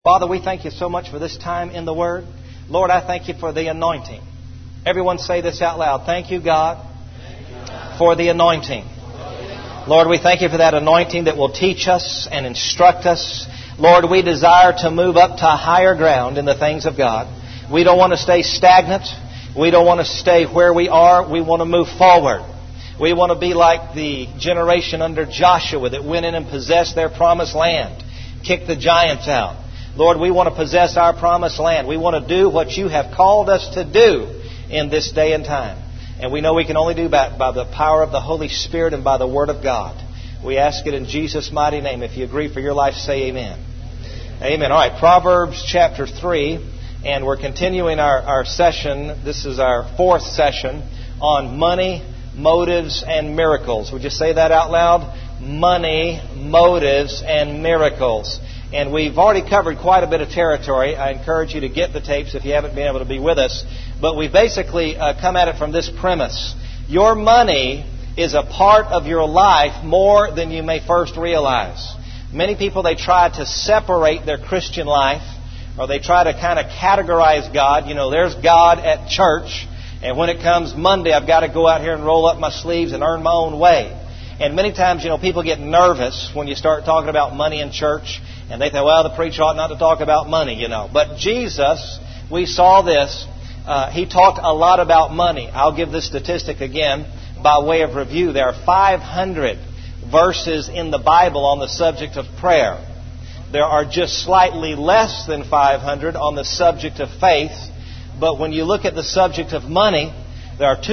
Father, we thank you so much for this time in the Word. Lord, I thank you for the anointing. Everyone say this out loud. Thank you, God, for the anointing. Lord, we thank you for that anointing that will teach us and instruct us. Lord, we desire to move up to higher ground in the things of God. We don't want to stay stagnant. We don't want to stay where we are. We want to move forward. We want to be like the generation under Joshua that went in and possessed their promised land, kicked the giants out. Lord, we want to possess our promised land. We want to do what you have called us to do in this day and time. And we know we can only do that by the power of the Holy Spirit and by the Word of God. We ask it in Jesus' mighty name. If you agree for your life, say amen. Amen. All right, Proverbs chapter 3. And we're continuing our session. This is our fourth session on money, motives, and miracles. Would you say that out loud? Money, motives, and miracles. And we've already covered quite a bit of territory. I encourage you to get the tapes if you haven't been able to be with us. But we basically come at it from this premise. Your money is a part of your life more than you may first realize. Many people, they try to separate their Christian life, or they try to kind of categorize God. You know, there's God at church, and when it comes Monday, I've got to go out here and roll up my sleeves and earn my own way. And many times, people get nervous when you start talking about money in church. And they think, well, the preacher ought not to talk about money, But Jesus, we saw this. He talked a lot about money. I'll give this statistic again by way of review. There are 500 verses in the Bible on the subject of prayer. There are just slightly less than 500 on the subject of faith. But when you look at the subject of money, there are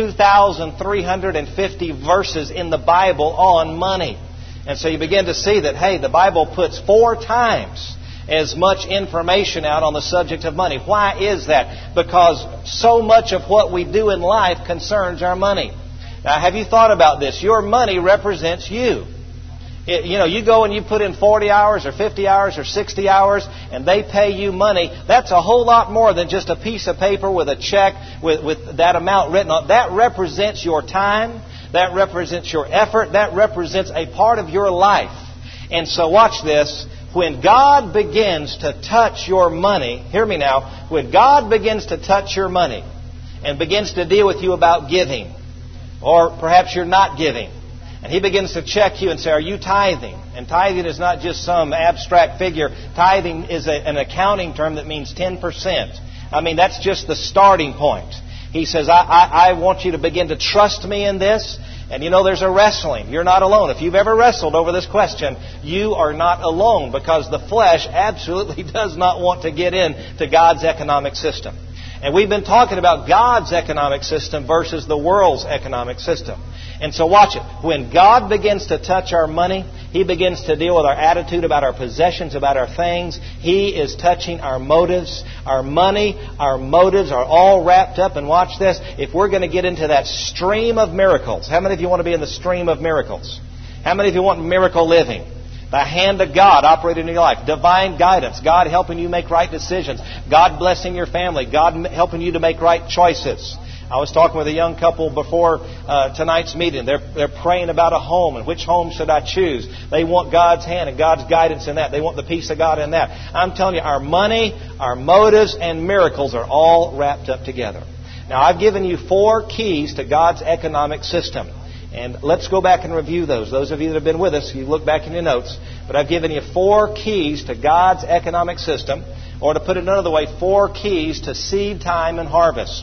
2,350 verses in the Bible on money. And so you begin to see that, hey, the Bible puts 4 times as much information out on the subject of money. Why is that? Because so much of what we do in life concerns our money. Now, have you thought about this? Your money represents you. You go and you put in 40 hours or 50 hours or 60 hours and they pay you money. That's a whole lot more than just a piece of paper with a check with that amount written on it. That represents your time. That represents your effort. That represents a part of your life. And so watch this. When God begins to touch your money, hear me now, when God begins to touch your money and begins to deal with you about giving, or perhaps you're not giving, and He begins to check you and say, are you tithing? And tithing is not just some abstract figure. Tithing is an accounting term that means 10%. I mean, that's just the starting point. He says, I want you to begin to trust me in this. And there's a wrestling. You're not alone. If you've ever wrestled over this question, you are not alone, because the flesh absolutely does not want to get into God's economic system. And we've been talking about God's economic system versus the world's economic system. And so watch it. When God begins to touch our money, He begins to deal with our attitude about our possessions, about our things. He is touching our motives. Our money, our motives are all wrapped up. And watch this. If we're going to get into that stream of miracles, how many of you want to be in the stream of miracles? How many of you want miracle living? The hand of God operating in your life. Divine guidance. God helping you make right decisions. God blessing your family. God helping you to make right choices. I was talking with a young couple before tonight's meeting. They're praying about a home and which home should I choose. They want God's hand and God's guidance in that. They want the peace of God in that. I'm telling you, our money, our motives, and miracles are all wrapped up together. Now, I've given you 4 keys to God's economic system. And let's go back and review those. Those of you that have been with us, you look back in your notes. But I've given you 4 keys to God's economic system. Or to put it another way, 4 keys to seed time and harvest.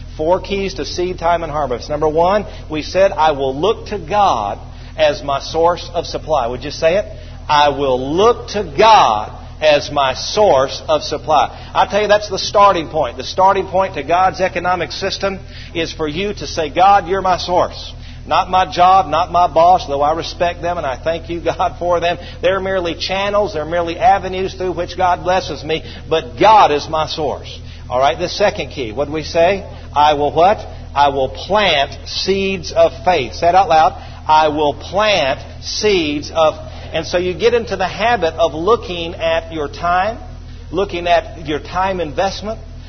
4 keys to seed time and harvest. Number 1, we said, I will look to God as my source of supply. Would you say it? I will look to God as my source of supply. I tell you, that's the starting point. The starting point to God's economic system is for you to say, God, you're my source. Not my job, not my boss, though I respect them and I thank you, God, for them. They're merely channels, they're merely avenues through which God blesses me. But God is my source. All right, the second key. What did we say? I will what? I will plant seeds of faith. Say it out loud. I will plant seeds of... And so you get into the habit of looking at your time, looking at your time investment,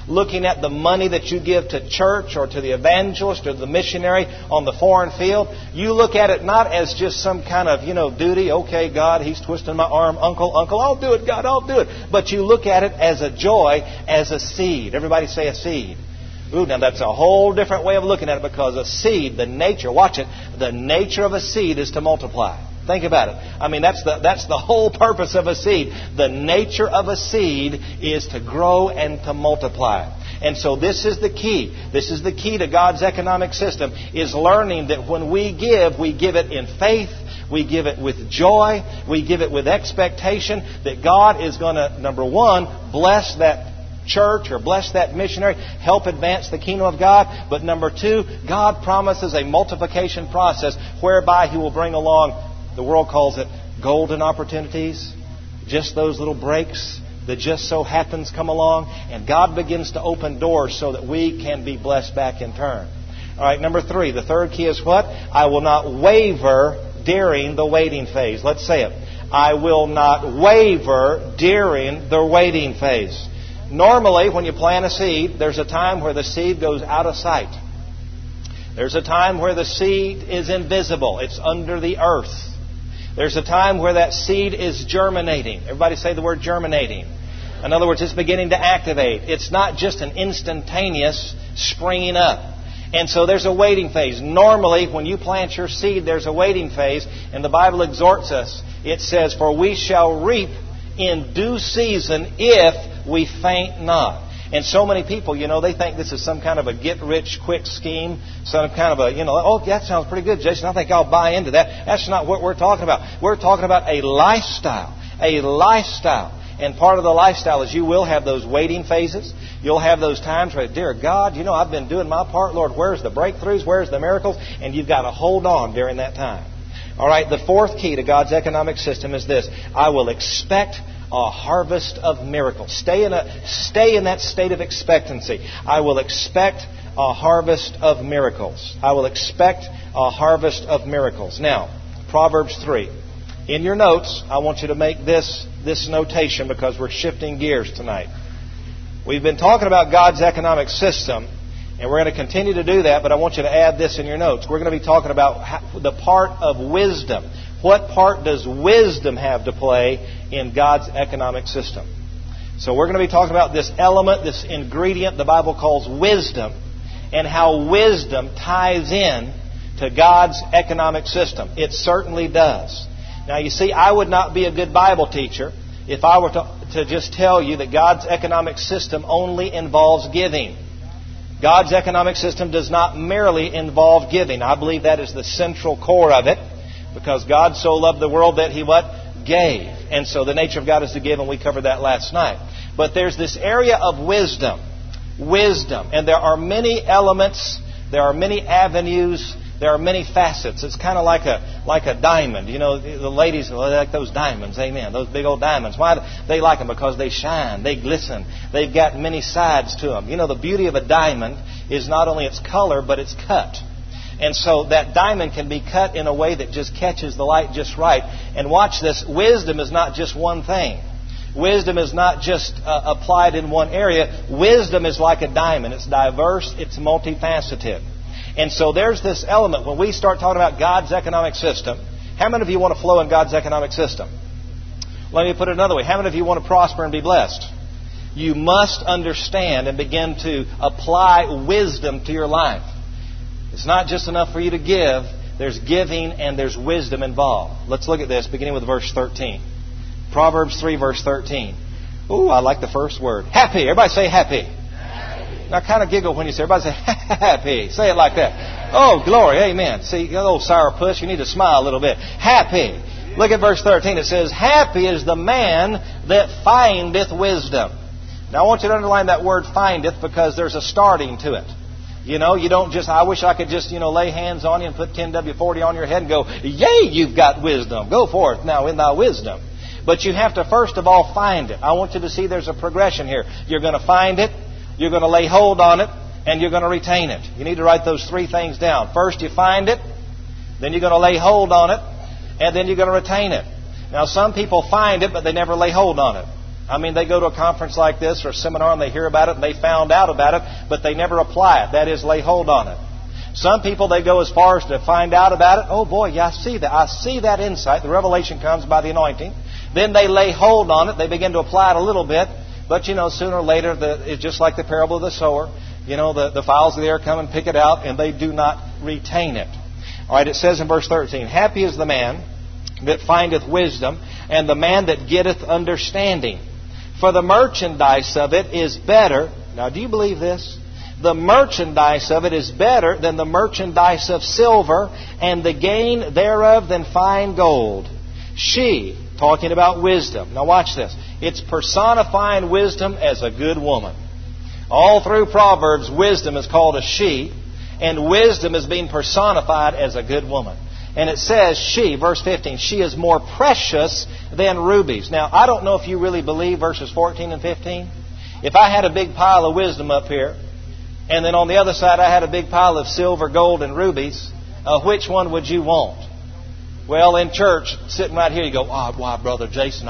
looking at the money that you give to church or to the evangelist or the missionary on the foreign field. You look at it not as just some kind of, duty. Okay, God, He's twisting my arm. Uncle, I'll do it, God, I'll do it. But you look at it as a joy, as a seed. Everybody say a seed. Ooh, now that's a whole different way of looking at it, because a seed, the nature, watch it, the nature of a seed is to multiply. Think about it. I mean, that's the whole purpose of a seed. The nature of a seed is to grow and to multiply. And so this is the key. This is the key to God's economic system, is learning that when we give it in faith, we give it with joy, we give it with expectation that God is going to, number one, bless that church or bless that missionary, help advance the kingdom of God. But number two, God promises a multiplication process whereby He will bring along, the world calls it golden opportunities, just those little breaks that just so happens come along, and God begins to open doors so that we can be blessed back in turn. All right, number three, the third key is what? I will not waver during the waiting phase. Let's say it. I will not waver during the waiting phase. Normally, when you plant a seed, there's a time where the seed goes out of sight. There's a time where the seed is invisible. It's under the earth. There's a time where that seed is germinating. Everybody say the word germinating. In other words, it's beginning to activate. It's not just an instantaneous springing up. And so there's a waiting phase. Normally, when you plant your seed, there's a waiting phase. And the Bible exhorts us. It says, "For we shall reap in due season if we faint not." And so many people, they think this is some kind of a get-rich-quick scheme, some kind of a, oh, that sounds pretty good, Jason. I think I'll buy into that. That's not what we're talking about. We're talking about a lifestyle. A lifestyle. And part of the lifestyle is you will have those waiting phases. You'll have those times where, dear God, I've been doing my part. Lord, where's the breakthroughs? Where's the miracles? And you've got to hold on during that time. All right, the fourth key to God's economic system is this. I will expect a harvest of miracles. Stay in that state of expectancy. I will expect a harvest of miracles. I will expect a harvest of miracles. Now, Proverbs 3. In your notes, I want you to make this notation, because we're shifting gears tonight. We've been talking about God's economic system, and we're going to continue to do that, but I want you to add this in your notes. We're going to be talking about the part of wisdom. What part does wisdom have to play in God's economic system? So we're going to be talking about this element, this ingredient the Bible calls wisdom, and how wisdom ties in to God's economic system. It certainly does. Now, you see, I would not be a good Bible teacher if I were to just tell you that God's economic system only involves giving. God's economic system does not merely involve giving. I believe that is the central core of it, because God so loved the world that He what? Gave. And so the nature of God is to give, and we covered that last night. But there's this area of wisdom. Wisdom. And there are many elements, there are many avenues, there are many facets. It's kind of like a diamond. The ladies, they like those diamonds. Amen. Those big old diamonds. Why? They like them because they shine. They glisten. They've got many sides to them. The beauty of a diamond is not only its color, but its cut. And so that diamond can be cut in a way that just catches the light just right. And watch this. Wisdom is not just one thing. Wisdom is not just applied in one area. Wisdom is like a diamond. It's diverse. It's multifaceted. And so there's this element. When we start talking about God's economic system, how many of you want to flow in God's economic system? Let me put it another way. How many of you want to prosper and be blessed? You must understand and begin to apply wisdom to your life. It's not just enough for you to give. There's giving and there's wisdom involved. Let's look at this, beginning with verse 13. Proverbs 3, verse 13. Ooh, I like the first word. Happy. Everybody say happy. Now, kind of giggle when you say, everybody say, happy. Say it like that. Oh, glory. Amen. See, you old sourpuss, you need to smile a little bit. Happy. Look at verse 13. It says, happy is the man that findeth wisdom. Now, I want you to underline that word findeth, because there's a starting to it. You don't just, I wish I could just, lay hands on you and put 10W40 on your head and go, yay, you've got wisdom. Go forth now in thy wisdom. But you have to first of all find it. I want you to see there's a progression here. You're going to find it. You're going to lay hold on it, and you're going to retain it. You need to write those three things down. First, you find it, then you're going to lay hold on it, and then you're going to retain it. Now, some people find it, but they never lay hold on it. I mean, they go to a conference like this or a seminar and they hear about it and they found out about it, but they never apply it. That is, lay hold on it. Some people, they go as far as to find out about it. Oh boy, yeah, I see that. I see that insight. The revelation comes by the anointing. Then they lay hold on it. They begin to apply it a little bit. But, sooner or later, it's just like the parable of the sower. The fowls of the air come and pick it out, and they do not retain it. All right, it says in verse 13, Happy is the man that findeth wisdom, and the man that getteth understanding. For the merchandise of it is better. Now, do you believe this? The merchandise of it is better than the merchandise of silver, and the gain thereof than fine gold. She, talking about wisdom. Now watch this. It's personifying wisdom as a good woman. All through Proverbs, wisdom is called a she, and wisdom is being personified as a good woman. And it says she, verse 15, she is more precious than rubies. Now, I don't know if you really believe verses 14 and 15. If I had a big pile of wisdom up here, and then on the other side I had a big pile of silver, gold, and rubies, which one would you want? Well, in church, sitting right here, you go, why, Brother Jason,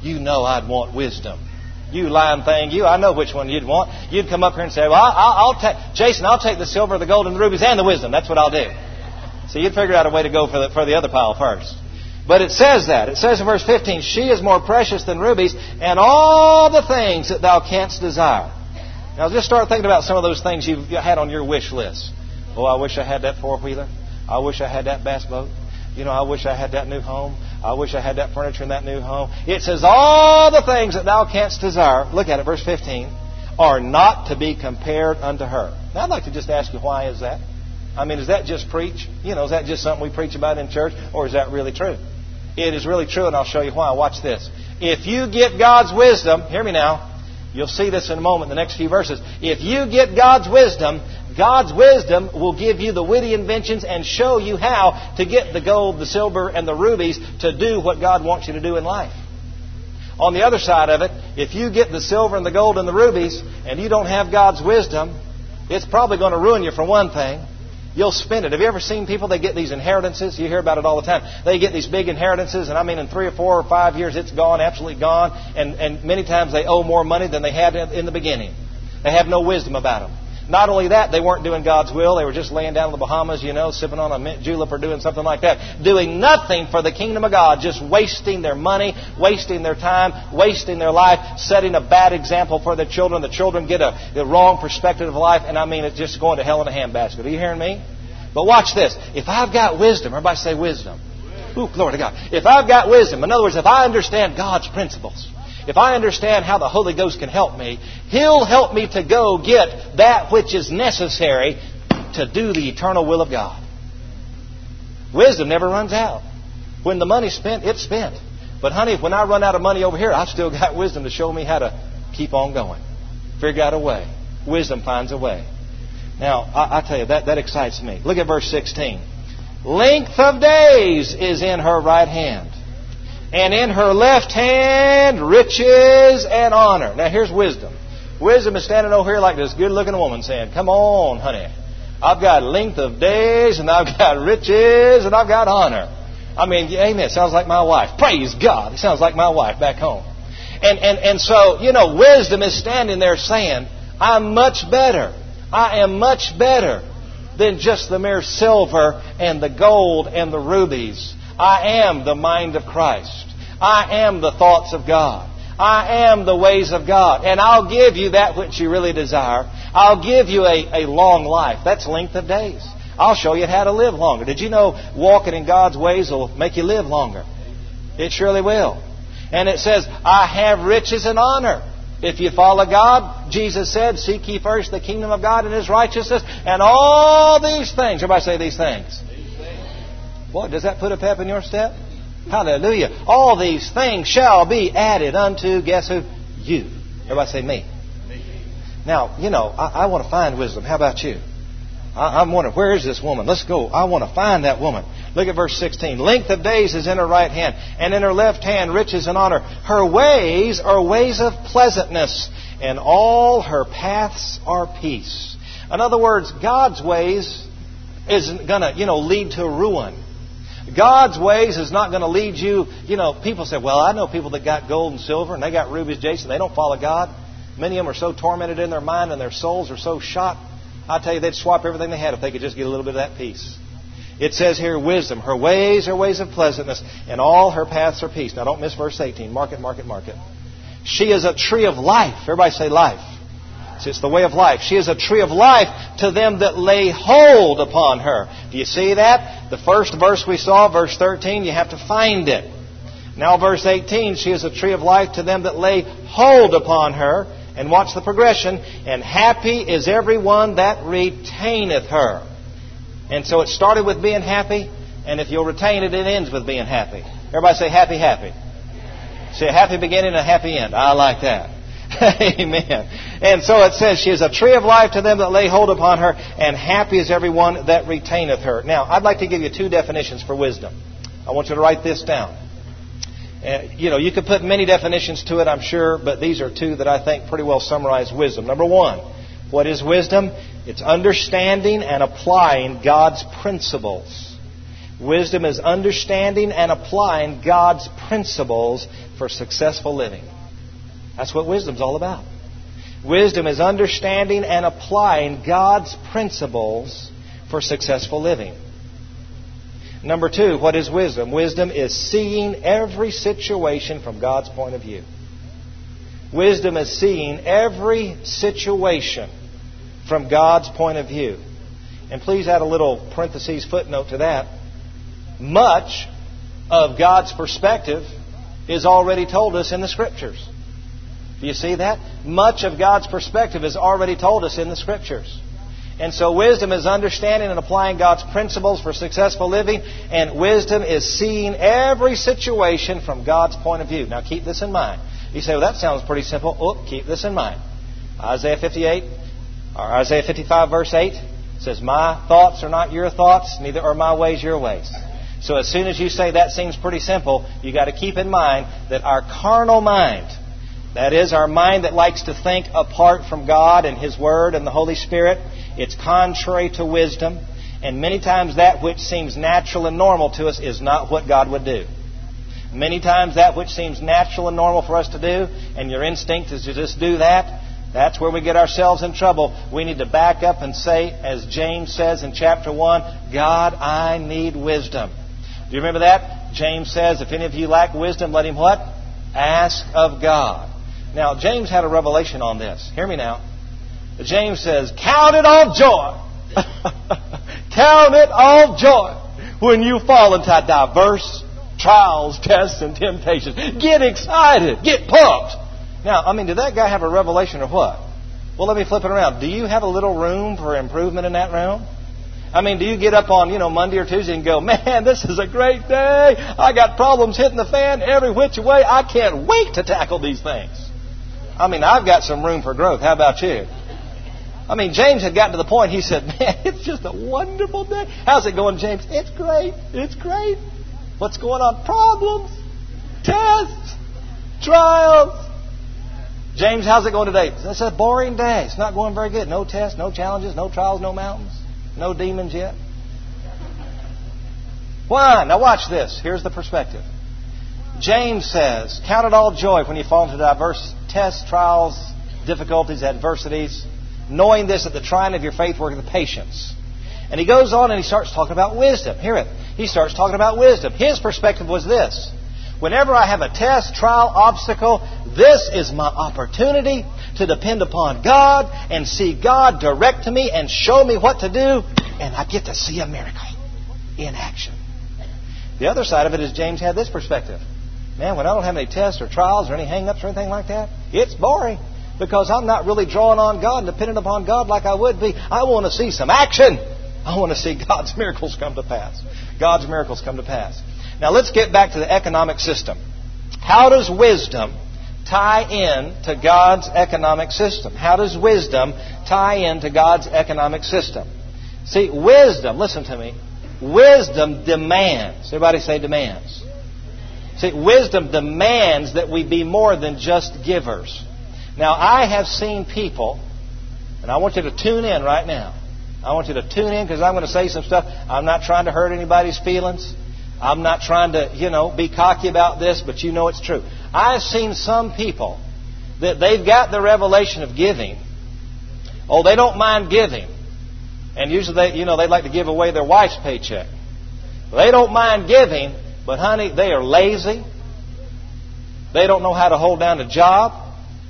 I'd want wisdom. You lying thing, I know which one you'd want. You'd come up here and say, well, I'll take the silver, the gold, and the rubies, and the wisdom. That's what I'll do. So you'd figure out a way to go for the other pile first. But it says that. It says in verse 15, she is more precious than rubies, and all the things that thou canst desire. Now just start thinking about some of those things you've had on your wish list. Oh, I wish I had that four-wheeler. I wish I had that bass boat. I wish I had that new home. I wish I had that furniture in that new home. It says, all the things that thou canst desire, look at it, verse 15, are not to be compared unto her. Now, I'd like to just ask you, why is that? I mean, is that just preach? Is that just something we preach about in church? Or is that really true? It is really true, and I'll show you why. Watch this. If you get God's wisdom, hear me now. You'll see this in a moment, the next few verses. If you get God's wisdom will give you the witty inventions and show you how to get the gold, the silver, and the rubies to do what God wants you to do in life. On the other side of it, if you get the silver and the gold and the rubies and you don't have God's wisdom, it's probably going to ruin you for one thing. You'll spend it. Have you ever seen people, they get these inheritances? You hear about it all the time. They get these big inheritances, and in 3 or 4 or 5 years, it's gone, absolutely gone. And many times they owe more money than they had in the beginning. They have no wisdom about them. Not only that, they weren't doing God's will. They were just laying down in the Bahamas, sipping on a mint julep or doing something like that. Doing nothing for the kingdom of God. Just wasting their money, wasting their time, wasting their life, setting a bad example for their children. The children get a wrong perspective of life. And it's just going to hell in a handbasket. Are you hearing me? But watch this. If I've got wisdom, everybody say wisdom. Ooh, glory to God. If I've got wisdom, in other words, if I understand God's principles, if I understand how the Holy Ghost can help me, He'll help me to go get that which is necessary to do the eternal will of God. Wisdom never runs out. When the money's spent, it's spent. But honey, when I run out of money over here, I've still got wisdom to show me how to keep on going. Figure out a way. Wisdom finds a way. Now, I tell you, that excites me. Look at verse 16. Length of days is in her right hand, and in her left hand riches and honor. Now here's wisdom. Wisdom is standing over here like this good-looking woman saying, come on, honey. I've got length of days, and I've got riches, and I've got honor. Amen. It sounds like my wife. Praise God. It sounds like my wife back home. And so, wisdom is standing there saying, I'm much better. I am much better than just the mere silver and the gold and the rubies. I am the mind of Christ. I am the thoughts of God. I am the ways of God. And I'll give you that which you really desire. I'll give you a long life. That's length of days. I'll show you how to live longer. Did you know walking in God's ways will make you live longer? It surely will. And it says, I have riches and honor. If you follow God, Jesus said, seek ye first the kingdom of God and His righteousness, and all these things. Everybody say these things. Boy, does that put a pep in your step? Hallelujah. All these things shall be added unto, guess who? You. Everybody say me. Now, I want to find wisdom. How about you? I'm wondering, where is this woman? Let's go. I want to find that woman. Look at verse 16. Length of days is in her right hand, and in her left hand riches and honor. Her ways are ways of pleasantness, and all her paths are peace. In other words, God's ways isn't going to, lead to ruin. God's ways is not going to lead you. You know, people say, well, I know people that got gold and silver and they got rubies, Jason. They don't follow God. Many of them are so tormented in their mind and their souls are so shot. I tell you, they'd swap everything they had if they could just get a little bit of that peace. It says here, wisdom. Her ways are ways of pleasantness, and all her paths are peace. Now, don't miss verse 18. Mark it, mark it, mark it. She is a tree of life. Everybody say life. See, it's the way of life. She is a tree of life to them that lay hold upon her. Do you see that? The first verse we saw, verse 13, you have to find it. Now, verse 18, she is a tree of life to them that lay hold upon her. And watch the progression. And happy is everyone that retaineth her. And so it started with being happy, and if you'll retain it, it ends with being happy. Everybody say happy, happy. See, a happy beginning and a happy end. I like that. Amen. And so it says, she is a tree of life to them that lay hold upon her, and happy is everyone that retaineth her. Now, I'd like to give you two definitions for wisdom. I want you to write this down. You could put many definitions to it, I'm sure, but these are two that I think pretty well summarize wisdom. Number one, what is wisdom? It's understanding and applying God's principles. Wisdom is understanding and applying God's principles for successful living. That's what wisdom's all about. Wisdom is understanding and applying God's principles for successful living. Number two, what is wisdom? Wisdom is seeing every situation from God's point of view. Wisdom is seeing every situation from God's point of view. And please add a little parentheses footnote to that. Much of God's perspective is already told us in the Scriptures. Do you see that? Much of God's perspective is already told us in the Scriptures. And so wisdom is understanding and applying God's principles for successful living. And wisdom is seeing every situation from God's point of view. Now keep this in mind. You say, well, that sounds pretty simple. Oh, keep this in mind. Isaiah 55 verse 8 says, my thoughts are not your thoughts, neither are my ways your ways. So as soon as you say that seems pretty simple, you got to keep in mind that our carnal mind, that is, our mind that likes to think apart from God and His Word and the Holy Spirit, it's contrary to wisdom. And many times that which seems natural and normal to us is not what God would do. Many times that which seems natural and normal for us to do, and your instinct is to just do that, that's where we get ourselves in trouble. We need to back up and say, as James says in chapter 1, God, I need wisdom. Do you remember that? James says, if any of you lack wisdom, let him what? Ask of God. Now, James had a revelation on this. Hear me now. James says, count it all joy. Count it all joy when you fall into diverse trials, tests, and temptations. Get excited. Get pumped. Now, did that guy have a revelation or what? Well, let me flip it around. Do you have a little room for improvement in that realm? Do you get up on, Monday or Tuesday and go, man, this is a great day. I got problems hitting the fan every which way. I can't wait to tackle these things. I've got some room for growth. How about you? James had gotten to the point, he said, man, it's just a wonderful day. How's it going, James? It's great. It's great. What's going on? Problems, tests, trials. James, how's it going today? It's a boring day. It's not going very good. No tests, no challenges, no trials, no mountains, no demons yet. Why? Now watch this. Here's the perspective. James says, count it all joy when you fall into diverse tests, trials, difficulties, adversities, knowing this, that the trying of your faith worketh patience. And he goes on and he starts talking about wisdom. Hear it. He starts talking about wisdom. His perspective was this. Whenever I have a test, trial, obstacle, this is my opportunity to depend upon God and see God direct to me and show me what to do, and I get to see a miracle in action. The other side of it is James had this perspective. Man, when I don't have any tests or trials or any hang-ups or anything like that, it's boring because I'm not really drawing on God and dependent upon God like I would be. I want to see some action. I want to see God's miracles come to pass. God's miracles come to pass. Now let's get back to the economic system. How does wisdom tie in to God's economic system? How does wisdom tie in to God's economic system? See, wisdom, listen to me, wisdom demands. Everybody say demands. See, wisdom demands that we be more than just givers. Now, I have seen people, and I want you to tune in right now. I want you to tune in because I'm going to say some stuff. I'm not trying to hurt anybody's feelings. I'm not trying to, be cocky about this, but you know it's true. I've seen some people that they've got the revelation of giving. Oh, they don't mind giving. And usually they like to give away their wife's paycheck. They don't mind giving, but honey, they are lazy. They don't know how to hold down a job.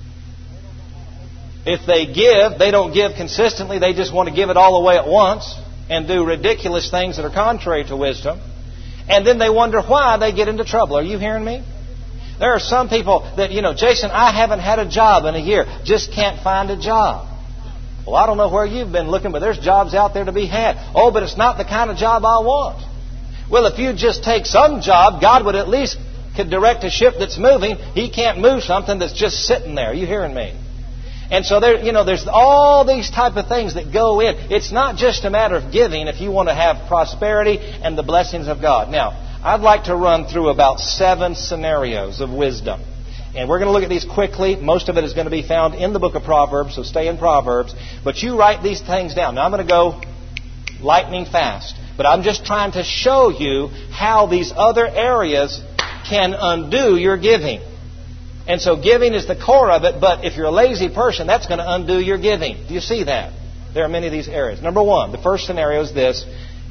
If they give, they don't give consistently. They just want to give it all away at once and do ridiculous things that are contrary to wisdom. And then they wonder why they get into trouble. Are you hearing me? There are some people that, Jason, I haven't had a job in a year. Just can't find a job. Well, I don't know where you've been looking, but there's jobs out there to be had. Oh, but it's not the kind of job I want. Well, if you just take some job, God would at least could direct a ship that's moving. He can't move something that's just sitting there. Are you hearing me? And so there's all these type of things that go in. It's not just a matter of giving if you want to have prosperity and the blessings of God. Now, I'd like to run through about 7 scenarios of wisdom. And we're going to look at these quickly. Most of it is going to be found in the book of Proverbs, so stay in Proverbs. But you write these things down. Now, I'm going to go lightning fast. But I'm just trying to show you how these other areas can undo your giving. And so giving is the core of it, but if you're a lazy person, that's going to undo your giving. Do you see that? There are many of these areas. Number 1, the first scenario is this: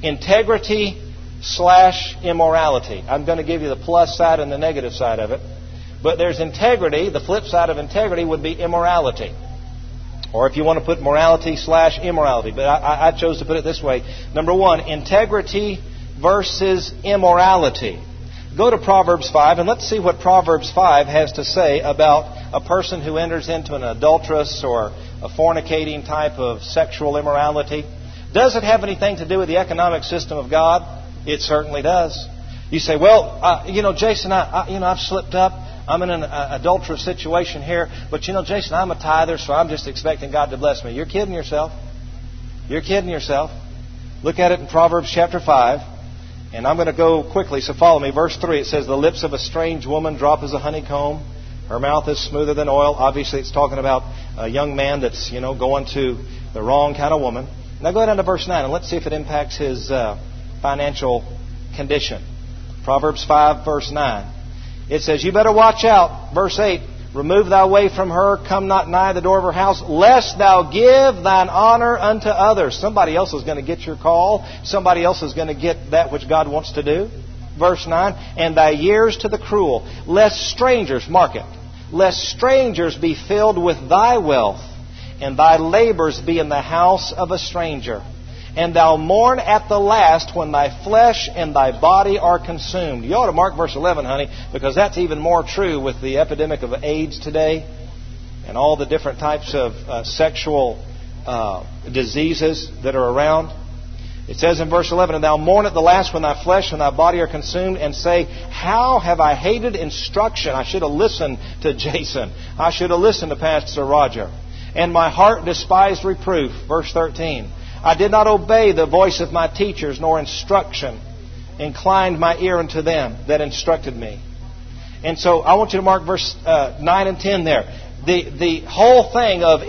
integrity/immorality. I'm going to give you the plus side and the negative side of it. But there's integrity. The flip side of integrity would be immorality. Or if you want to put morality/immorality. But I chose to put it this way. Number 1, integrity versus immorality. Go to Proverbs 5 and let's see what Proverbs 5 has to say about a person who enters into an adulterous or a fornicating type of sexual immorality. Does it have anything to do with the economic system of God? It certainly does. You say, well, Jason, I've slipped up. I'm in an adulterous situation here. But, Jason, I'm a tither, so I'm just expecting God to bless me. You're kidding yourself. You're kidding yourself. Look at it in Proverbs chapter 5. And I'm going to go quickly, so follow me. Verse 3, it says, the lips of a strange woman drop as a honeycomb. Her mouth is smoother than oil. Obviously, it's talking about a young man that's, going to the wrong kind of woman. Now go down to verse 9 and let's see if it impacts his financial condition. Proverbs 5, verse 9. It says, you better watch out. Verse 8, remove thy way from her, come not nigh the door of her house, lest thou give thine honor unto others. Somebody else is going to get your call. Somebody else is going to get that which God wants to do. Verse 9, and thy years to the cruel, lest strangers, mark it, lest strangers be filled with thy wealth, and thy labors be in the house of a stranger. And thou mourn at the last when thy flesh and thy body are consumed. You ought to mark verse 11, honey, because that's even more true with the epidemic of AIDS today and all the different types of sexual diseases that are around. It says in verse 11, and thou mourn at the last when thy flesh and thy body are consumed, and say, how have I hated instruction? I should have listened to Jason. I should have listened to Pastor Roger. And my heart despised reproof. Verse 13. I did not obey the voice of my teachers, nor instruction inclined my ear unto them that instructed me. And so I want you to mark verse 9 and 10 there. The whole thing of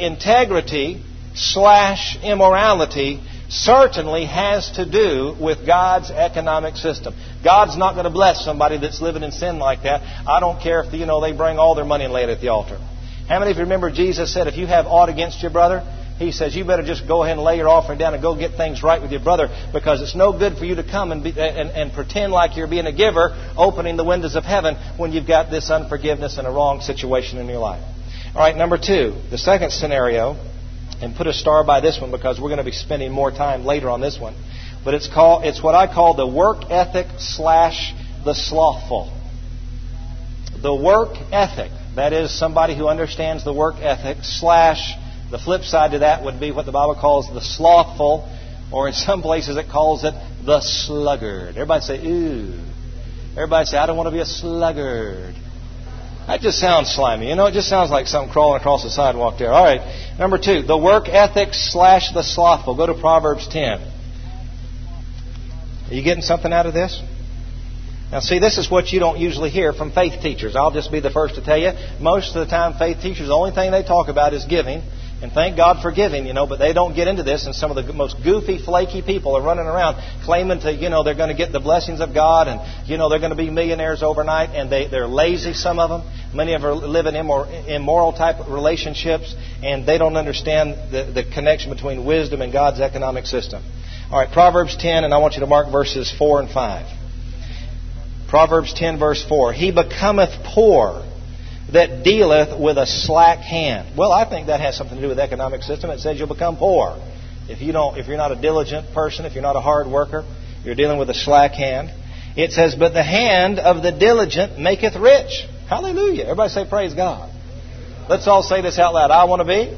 integrity/immorality certainly has to do with God's economic system. God's not going to bless somebody that's living in sin like that. I don't care if they bring all their money and lay it at the altar. How many of you remember Jesus said, if you have aught against your brother, He says, you better just go ahead and lay your offering down and go get things right with your brother, because it's no good for you to come and pretend like you're being a giver, opening the windows of heaven when you've got this unforgiveness and a wrong situation in your life. All right, number 2, the second scenario, and put a star by this one because we're going to be spending more time later on this one. But it's what I call the work ethic / the slothful. The work ethic, that is somebody who understands the work ethic / the flip side to that would be what the Bible calls the slothful, or in some places it calls it the sluggard. Everybody say, ooh. Everybody say, I don't want to be a sluggard. That just sounds slimy. It just sounds like something crawling across the sidewalk there. All right. Number 2, the work ethic / the slothful. Go to Proverbs 10. Are you getting something out of this? Now, see, this is what you don't usually hear from faith teachers. I'll just be the first to tell you. Most of the time, faith teachers, the only thing they talk about is giving. And thank God for giving, but they don't get into this. And some of the most goofy, flaky people are running around claiming to, they're going to get the blessings of God and, they're going to be millionaires overnight. And they're lazy, some of them. Many of them live in immoral type of relationships. And they don't understand the connection between wisdom and God's economic system. All right, Proverbs 10, and I want you to mark verses 4 and 5. Proverbs 10, verse 4. He becometh poor that dealeth with a slack hand. Well, I think that has something to do with the economic system. It says you'll become poor. If you're not a diligent person, if you're not a hard worker, you're dealing with a slack hand. It says, but the hand of the diligent maketh rich. Hallelujah. Everybody say praise God. Let's all say this out loud. I want to be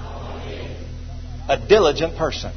a diligent person.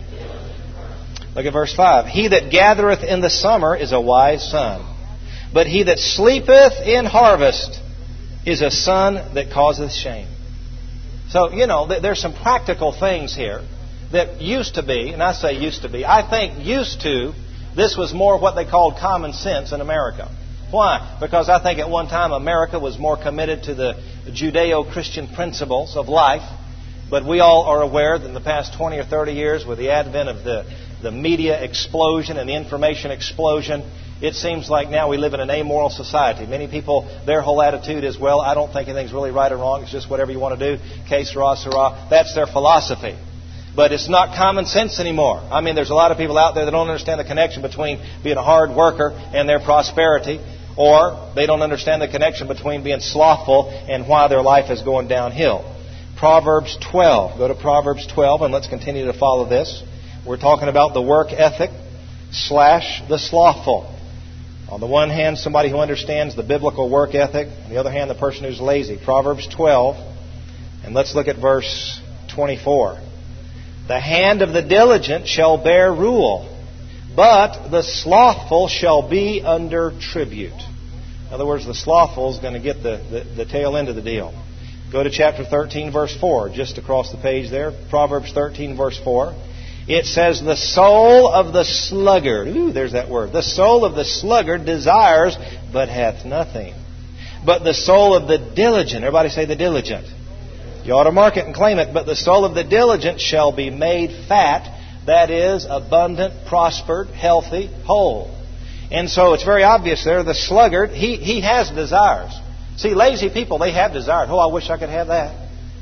Look at verse 5. He that gathereth in the summer is a wise son, but he that sleepeth in harvest is a son that causeth shame. So, there's some practical things here that used to be, and I say used to be, I think used to, this was more what they called common sense in America. Why? Because I think at one time America was more committed to the Judeo-Christian principles of life. But we all are aware that in the past 20 or 30 years, with the advent of the media explosion and the information explosion, it seems like now we live in an amoral society. Many people, their whole attitude is, well, I don't think anything's really right or wrong. It's just whatever you want to do. Que sera, sera. That's their philosophy. But it's not common sense anymore. I mean, there's a lot of people out there that don't understand the connection between being a hard worker and their prosperity. Or they don't understand the connection between being slothful and why their life is going downhill. Proverbs 12. Go to Proverbs 12 and let's continue to follow this. We're talking about the work ethic / the slothful. On the one hand, somebody who understands the biblical work ethic. On the other hand, the person who's lazy. Proverbs 12. And let's look at verse 24. The hand of the diligent shall bear rule, but the slothful shall be under tribute. In other words, the slothful is going to get the tail end of the deal. Go to chapter 13, verse 4, just across the page there. Proverbs 13, verse 4. It says, the soul of the sluggard, there's that word. The soul of the sluggard desires, but hath nothing. But the soul of the diligent, everybody say the diligent. You ought to mark it and claim it. But the soul of the diligent shall be made fat, that is, abundant, prospered, healthy, whole. And so it's very obvious there, the sluggard, he has desires. See, lazy people, they have desires. Oh, I wish I could have that.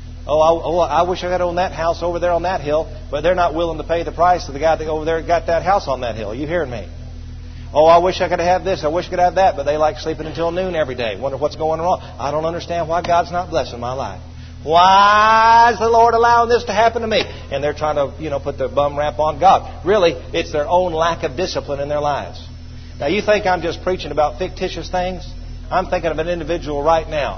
I wish I could own that house over there on that hill, but they're not willing to pay the price of the guy that over there got that house on that hill. Are you hearing me? Oh, I wish I could have this. I wish I could have that, but they like sleeping until noon every day. Wonder what's going wrong. I don't understand why God's not blessing my life. Why is the Lord allowing this to happen to me? And they're trying to, put their bum rap on God. Really, it's their own lack of discipline in their lives. Now, you think I'm just preaching about fictitious things? I'm thinking of an individual right now.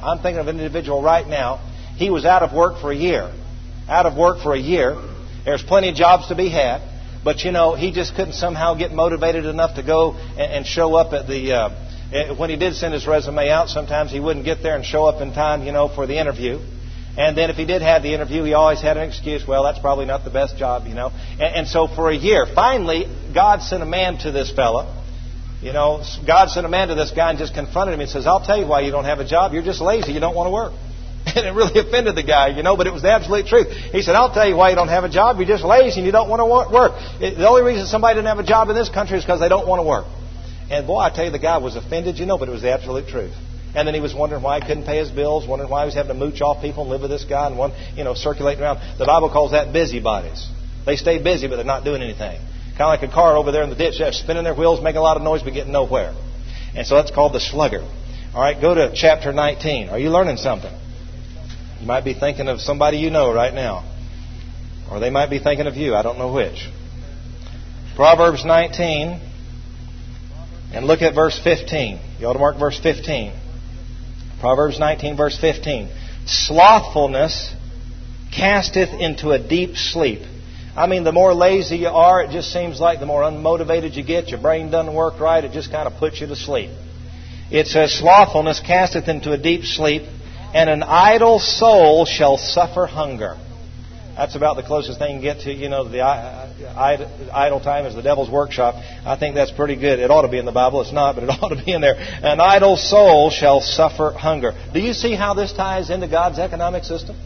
He was out of work for a year. There's plenty of jobs to be had. But, he just couldn't somehow get motivated enough to go and show up at the... when he did send his resume out, sometimes he wouldn't get there and show up in time, for the interview. And then if he did have the interview, he always had an excuse. Well, that's probably not the best job, And so for a year, finally, God sent a man to this fella. God sent a man to this guy and just confronted him and says, I'll tell you why you don't have a job. You're just lazy. You don't want to work. And it really offended the guy, but it was the absolute truth. He said, I'll tell you why you don't have a job. You're just lazy and you don't want to work. The only reason somebody didn't have a job in this country is because they don't want to work. And boy, I tell you, the guy was offended, but it was the absolute truth. And then he was wondering why he couldn't pay his bills, wondering why he was having to mooch off people and live with this guy and circulating around. The Bible calls that busybodies. They stay busy, but they're not doing anything. Kind of like a car over there in the ditch, spinning their wheels, making a lot of noise, but getting nowhere. And so that's called the sluggard. All right, go to chapter 19. Are you learning something? You might be thinking of somebody right now. Or they might be thinking of you. I don't know which. Proverbs 19. And look at verse 15. You ought to mark verse 15. Proverbs 19, verse 15. Slothfulness casteth into a deep sleep. I mean, the more lazy you are, it just seems like the more unmotivated you get, your brain doesn't work right, it just kind of puts you to sleep. It says, slothfulness casteth into a deep sleep, and an idle soul shall suffer hunger. That's about the closest thing you can get to, the idle time is the devil's workshop. I think that's pretty good. It ought to be in the Bible. It's not, but it ought to be in there. An idle soul shall suffer hunger. Do you see how this ties into God's economic system?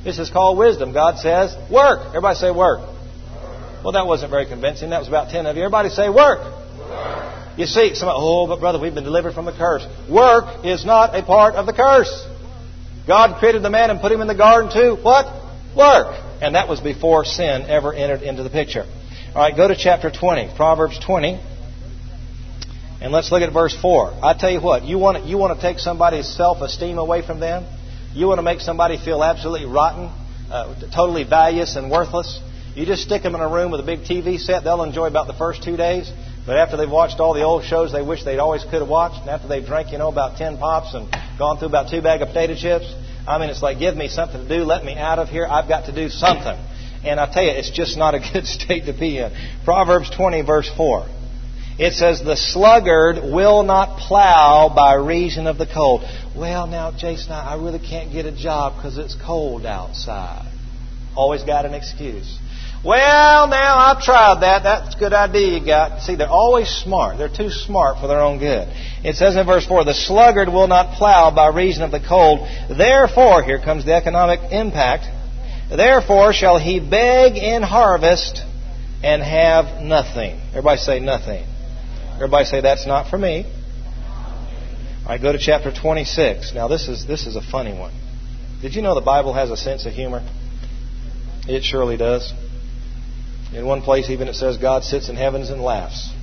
This is called wisdom. God says, work. Everybody say work. Well, that wasn't very convincing. That was about 10 of you. Everybody say work. You see, somebody, oh, but brother, we've been delivered from the curse. Work is not a part of the curse. God created the man and put him in the garden to what? Work. And that was before sin ever entered into the picture. All right, go to chapter 20, Proverbs 20. And let's look at verse 4. I tell you what, you want to take somebody's self-esteem away from them? You want to make somebody feel absolutely rotten, totally valueless and worthless? You just stick them in a room with a big TV set. They'll enjoy about the first 2 days. But after they've watched all the old shows they wish they'd always could have watched, and after they've drank, about 10 pops and gone through about 2 bags of potato chips, I mean, it's like, give me something to do. Let me out of here. I've got to do something. And I tell you, it's just not a good state to be in. Proverbs 20, verse 4. It says, the sluggard will not plow by reason of the cold. Well, now, Jason, I really can't get a job because it's cold outside. Always got an excuse. Well, now, I've tried that. That's a good idea you got. See, they're always smart. They're too smart for their own good. It says in verse 4, the sluggard will not plow by reason of the cold. Therefore, here comes the economic impact. Therefore shall he beg in harvest and have nothing. Everybody say nothing. Everybody say, that's not for me. All right, go to chapter 26. Now, this is a funny one. Did you know the Bible has a sense of humor? It surely does. In one place, even it says, God sits in heavens and laughs.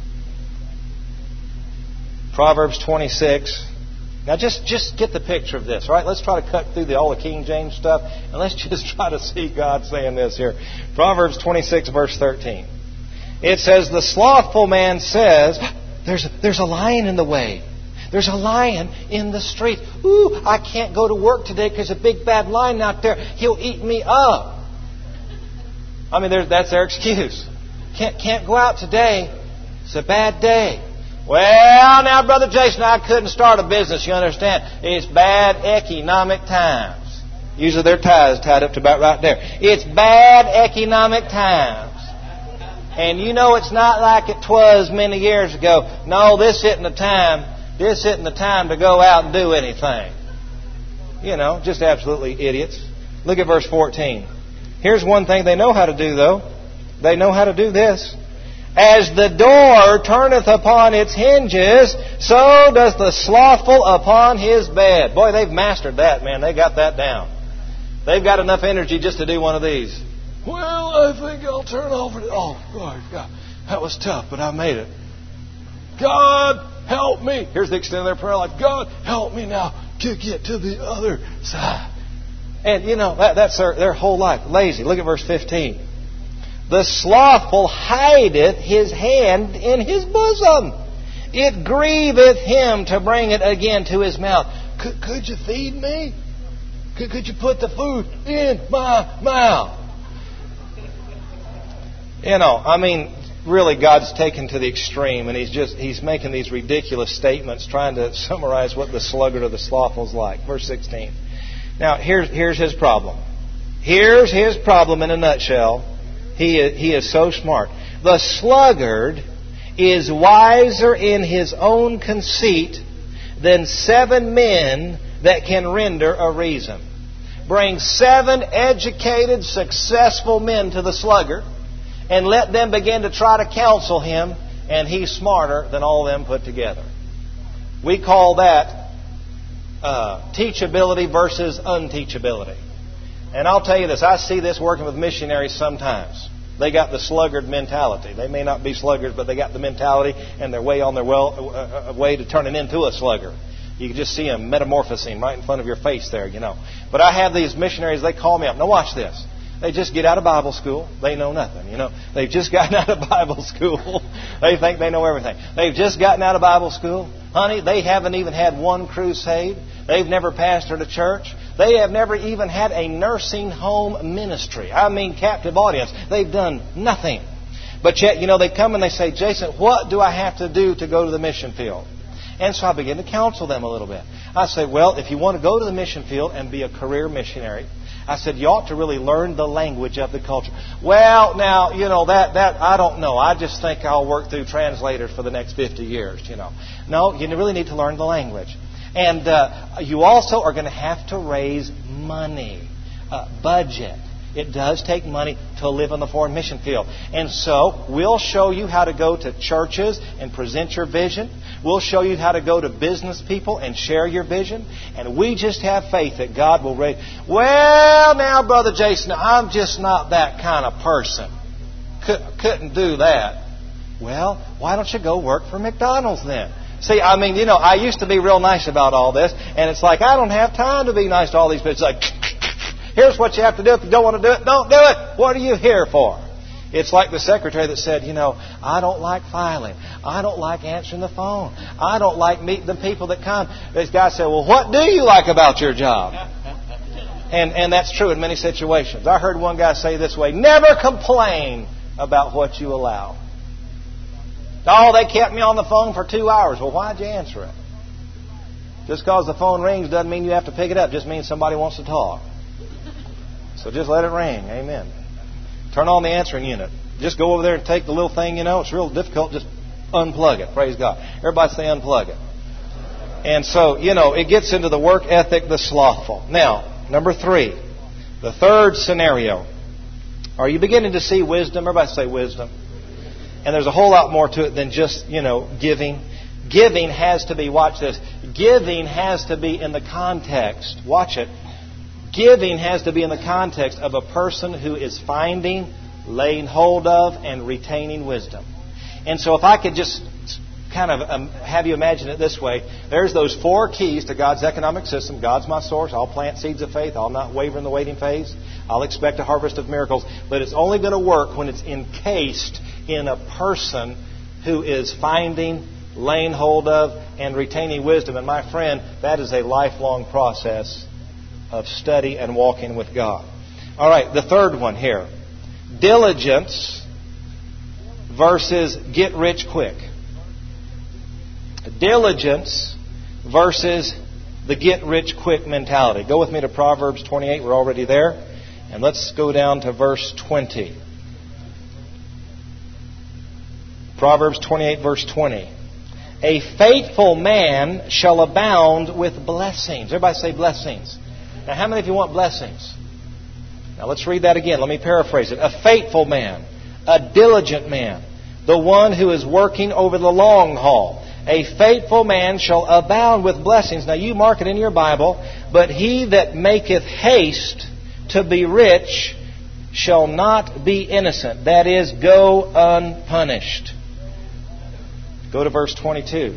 Proverbs 26. Now, just get the picture of this, all right? Let's try to cut through all the King James stuff, and let's just try to see God saying this here. Proverbs 26, verse 13. It says, the slothful man says, there's a lion in the way. There's a lion in the street. Ooh, I can't go to work today because there's a big bad lion out there. He'll eat me up. I mean, that's their excuse. Can't go out today. It's a bad day. Well, now, Brother Jason, I couldn't start a business, you understand. It's bad economic times. Usually their tie is tied up to about right there. It's bad economic times. And you know it's not like it was many years ago. No, this isn't the time. This isn't the time to go out and do anything. Just absolutely idiots. Look at verse 14. Here's one thing they know how to do, though. They know how to do this. As the door turneth upon its hinges, so does the slothful upon his bed. Boy, they've mastered that, man. They got that down. They've got enough energy just to do one of these. Well, I think I'll turn over. Oh, God, that was tough, but I made it. God, help me. Here's the extent of their prayer life. God, help me now to get to the other side. And, that's their whole life. Lazy. Look at verse 15. The slothful hideth his hand in his bosom. It grieveth him to bring it again to his mouth. Could you feed me? Could you put the food in my mouth? Really, God's taken to the extreme, and He's making these ridiculous statements, trying to summarize what the sluggard or the slothful is like. Verse 16. Now, here's his problem. Here's his problem in a nutshell. He is so smart. The sluggard is wiser in his own conceit than 7 men that can render a reason. Bring 7 educated, successful men to the sluggard, and let them begin to try to counsel him, and he's smarter than all of them put together. We call that teachability versus unteachability. And I'll tell you this, I see this working with missionaries sometimes. They got the sluggard mentality. They may not be sluggards, but they got the mentality, and they're way on their way to turning into a sluggard. You can just see them metamorphosing right in front of your face there, But I have these missionaries, they call me up. Now watch this. They just get out of Bible school. They know nothing, They've just gotten out of Bible school. They think they know everything. They've just gotten out of Bible school. Honey, they haven't even had one crusade. They've never pastored a church. They have never even had a nursing home ministry. I mean, captive audience. They've done nothing. But yet, they come and they say, Jason, what do I have to do to go to the mission field? And so I begin to counsel them a little bit. I say, well, if you want to go to the mission field and be a career missionary, I said, you ought to really learn the language of the culture. Well, now, that I don't know. I just think I'll work through translators for the next 50 years, No, you really need to learn the language. And you also are going to have to raise money. budget. It does take money to live in the foreign mission field. And so, we'll show you how to go to churches and present your vision. We'll show you how to go to business people and share your vision. And we just have faith that God will raise... Well, now, Brother Jason, I'm just not that kind of person. Couldn't do that. Well, why don't you go work for McDonald's then? See, I mean, I used to be real nice about all this. And it's like, I don't have time to be nice to all these people. It's like... Here's what you have to do. If you don't want to do it, don't do it. What are you here for? It's like the secretary that said, I don't like filing. I don't like answering the phone. I don't like meeting the people that come. This guy said, well, what do you like about your job? And that's true in many situations. I heard one guy say this way, never complain about what you allow. Oh, they kept me on the phone for 2 hours. Well, why'd you answer it? Just because the phone rings doesn't mean you have to pick it up. It just means somebody wants to talk. So just let it ring. Amen. Turn on the answering unit. Just go over there and take the little thing, it's real difficult. Just unplug it. Praise God. Everybody say unplug it. And so, it gets into the work ethic, the slothful. Now, number 3. The third scenario. Are you beginning to see wisdom? Everybody say wisdom. And there's a whole lot more to it than just, giving. Giving has to be, watch this, giving has to be in the context. Watch it. Giving has to be in the context of a person who is finding, laying hold of, and retaining wisdom. And so if I could just kind of have you imagine it this way. There's those 4 keys to God's economic system. God's my source. I'll plant seeds of faith. I'll not waver in the waiting phase. I'll expect a harvest of miracles. But it's only going to work when it's encased in a person who is finding, laying hold of, and retaining wisdom. And my friend, that is a lifelong process of study and walking with God. All right, the third one here. Diligence versus get rich quick. Diligence versus the get rich quick mentality. Go with me to Proverbs 28. We're already there. And let's go down to verse 20. Proverbs 28, verse 20. A faithful man shall abound with blessings. Everybody say blessings. Now, how many of you want blessings? Now, let's read that again. Let me paraphrase it. A faithful man, a diligent man, the one who is working over the long haul. A faithful man shall abound with blessings. Now, you mark it in your Bible. But he that maketh haste to be rich shall not be innocent. That is, go unpunished. Go to verse 22.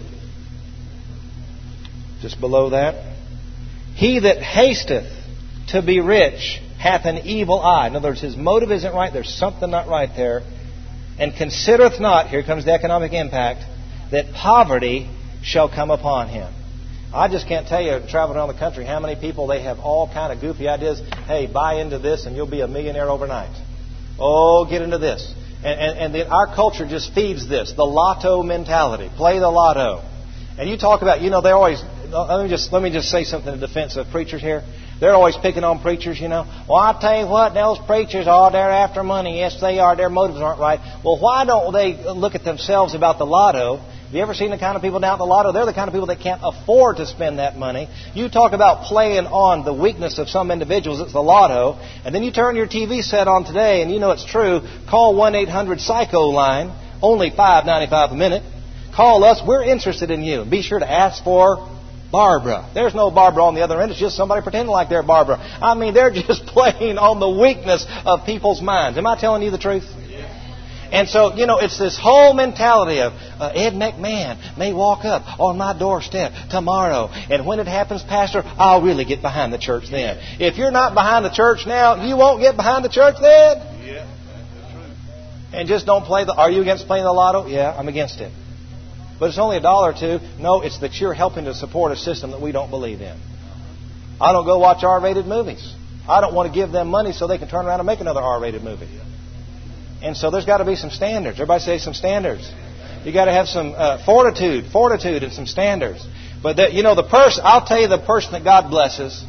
Just below that. He that hasteth to be rich hath an evil eye. In other words, his motive isn't right. There's something not right there. And considereth not, here comes the economic impact, that poverty shall come upon him. I just can't tell you, traveling around the country, how many people they have all kind of goofy ideas. Hey, buy into this and you'll be a millionaire overnight. Oh, get into this. And then our culture just feeds this, the lotto mentality. Play the lotto. And you talk about, they always... Let me just say something in defense of preachers here. They're always picking on preachers, Well, I'll tell you what, those preachers are, they're after money. Yes, they are. Their motives aren't right. Well, why don't they look at themselves about the lotto? Have you ever seen the kind of people down at the lotto? They're the kind of people that can't afford to spend that money. You talk about playing on the weakness of some individuals. It's the lotto. And then you turn your TV set on today, and it's true. Call 1-800-PSYCHO line. Only $5.95 a minute. Call us. We're interested in you. Be sure to ask for Barbara. There's no Barbara on the other end. It's just somebody pretending like they're Barbara. I mean, they're just playing on the weakness of people's minds. Am I telling you the truth? Yeah. And so, it's this whole mentality of Ed McMahon may walk up on my doorstep tomorrow. And when it happens, Pastor, I'll really get behind the church then. If you're not behind the church now, you won't get behind the church then. Yeah, that's true. And just don't play Are you against playing the lotto? Yeah, I'm against it. But it's only $1 or $2. No, it's that you're helping to support a system that we don't believe in. I don't go watch R-rated movies. I don't want to give them money so they can turn around and make another R-rated movie. And so there's got to be some standards. Everybody say some standards. You got to have some fortitude and some standards. But the person, I'll tell you, the person that God blesses,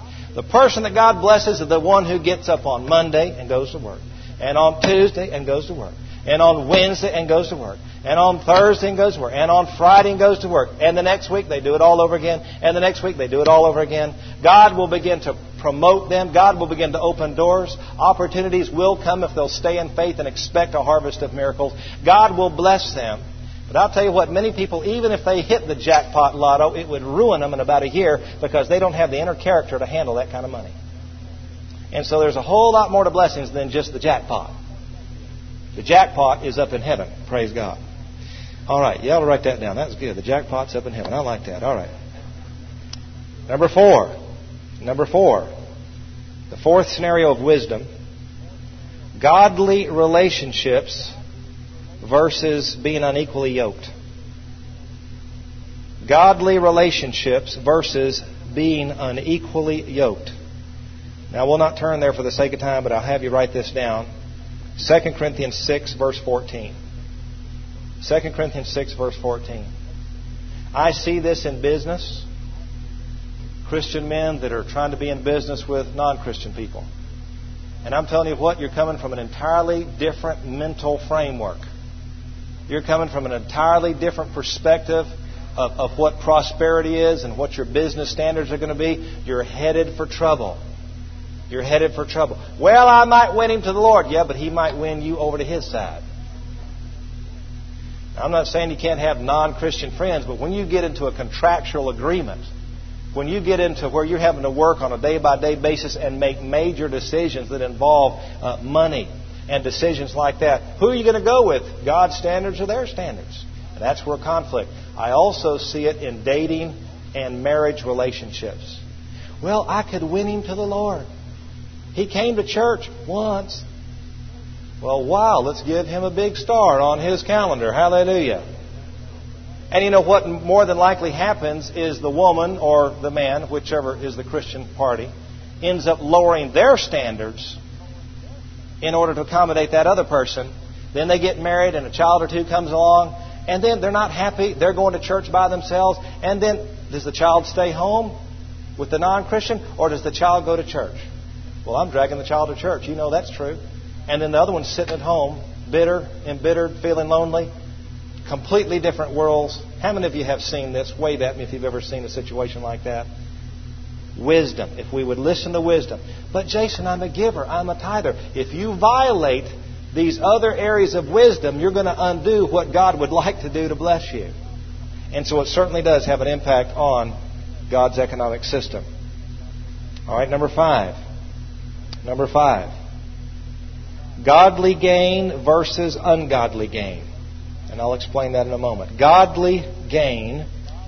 is the one who gets up on Monday and goes to work, and on Tuesday and goes to work, and on Wednesday and goes to work, and on Thursday and goes to work, and on Friday and goes to work. And the next week they do it all over again. And the next week they do it all over again. God will begin to promote them. God will begin to open doors. Opportunities will come if they'll stay in faith and expect a harvest of miracles. God will bless them. But I'll tell you what, many people, even if they hit the jackpot lotto, it would ruin them in about a year because they don't have the inner character to handle that kind of money. And so there's a whole lot more to blessings than just the jackpot. The jackpot is up in heaven. Praise God. All right, you ought to write that down. That's good. The jackpot's up in heaven. I like that. All right. Number four. The fourth scenario of wisdom. Godly relationships versus being unequally yoked. Godly relationships versus being unequally yoked. Now, we'll not turn there for the sake of time, but I'll have you write this down. 2 Corinthians 6, verse 14. 2 Corinthians 6, verse 14. I see this in business. Christian men that are trying to be in business with non-Christian people. And I'm telling you what, you're coming from an entirely different mental framework. You're coming from an entirely different perspective of what prosperity is and what your business standards are going to be. You're headed for trouble. You're headed for trouble. Well, I might win him to the Lord. Yeah, but he might win you over to his side. Now, I'm not saying you can't have non-Christian friends, but when you get into a contractual agreement, when you get into where you're having to work on a day-by-day basis and make major decisions that involve money and decisions like that, who are you going to go with? God's standards or their standards? And that's where conflict. I also see it in dating and marriage relationships. Well, I could win him to the Lord. He came to church once. Well, wow, let's give him a big star on his calendar. Hallelujah. And you know what more than likely happens is the woman or the man, whichever is the Christian party, ends up lowering their standards in order to accommodate that other person. Then they get married and a child or two comes along, and then they're not happy. They're going to church by themselves. And then does the child stay home with the non-Christian, or does the child go to church? Well, I'm dragging the child to church. You know that's true. And then the other one's sitting at home, bitter, embittered, feeling lonely. Completely different worlds. How many of you have seen this? Wave at me if you've ever seen a situation like that. Wisdom. If we would listen to wisdom. But Jason, I'm a giver. I'm a tither. If you violate these other areas of wisdom, you're going to undo what God would like to do to bless you. And so it certainly does have an impact on God's economic system. All right, number 5. Godly gain versus ungodly gain. And I'll explain that in a moment. Godly gain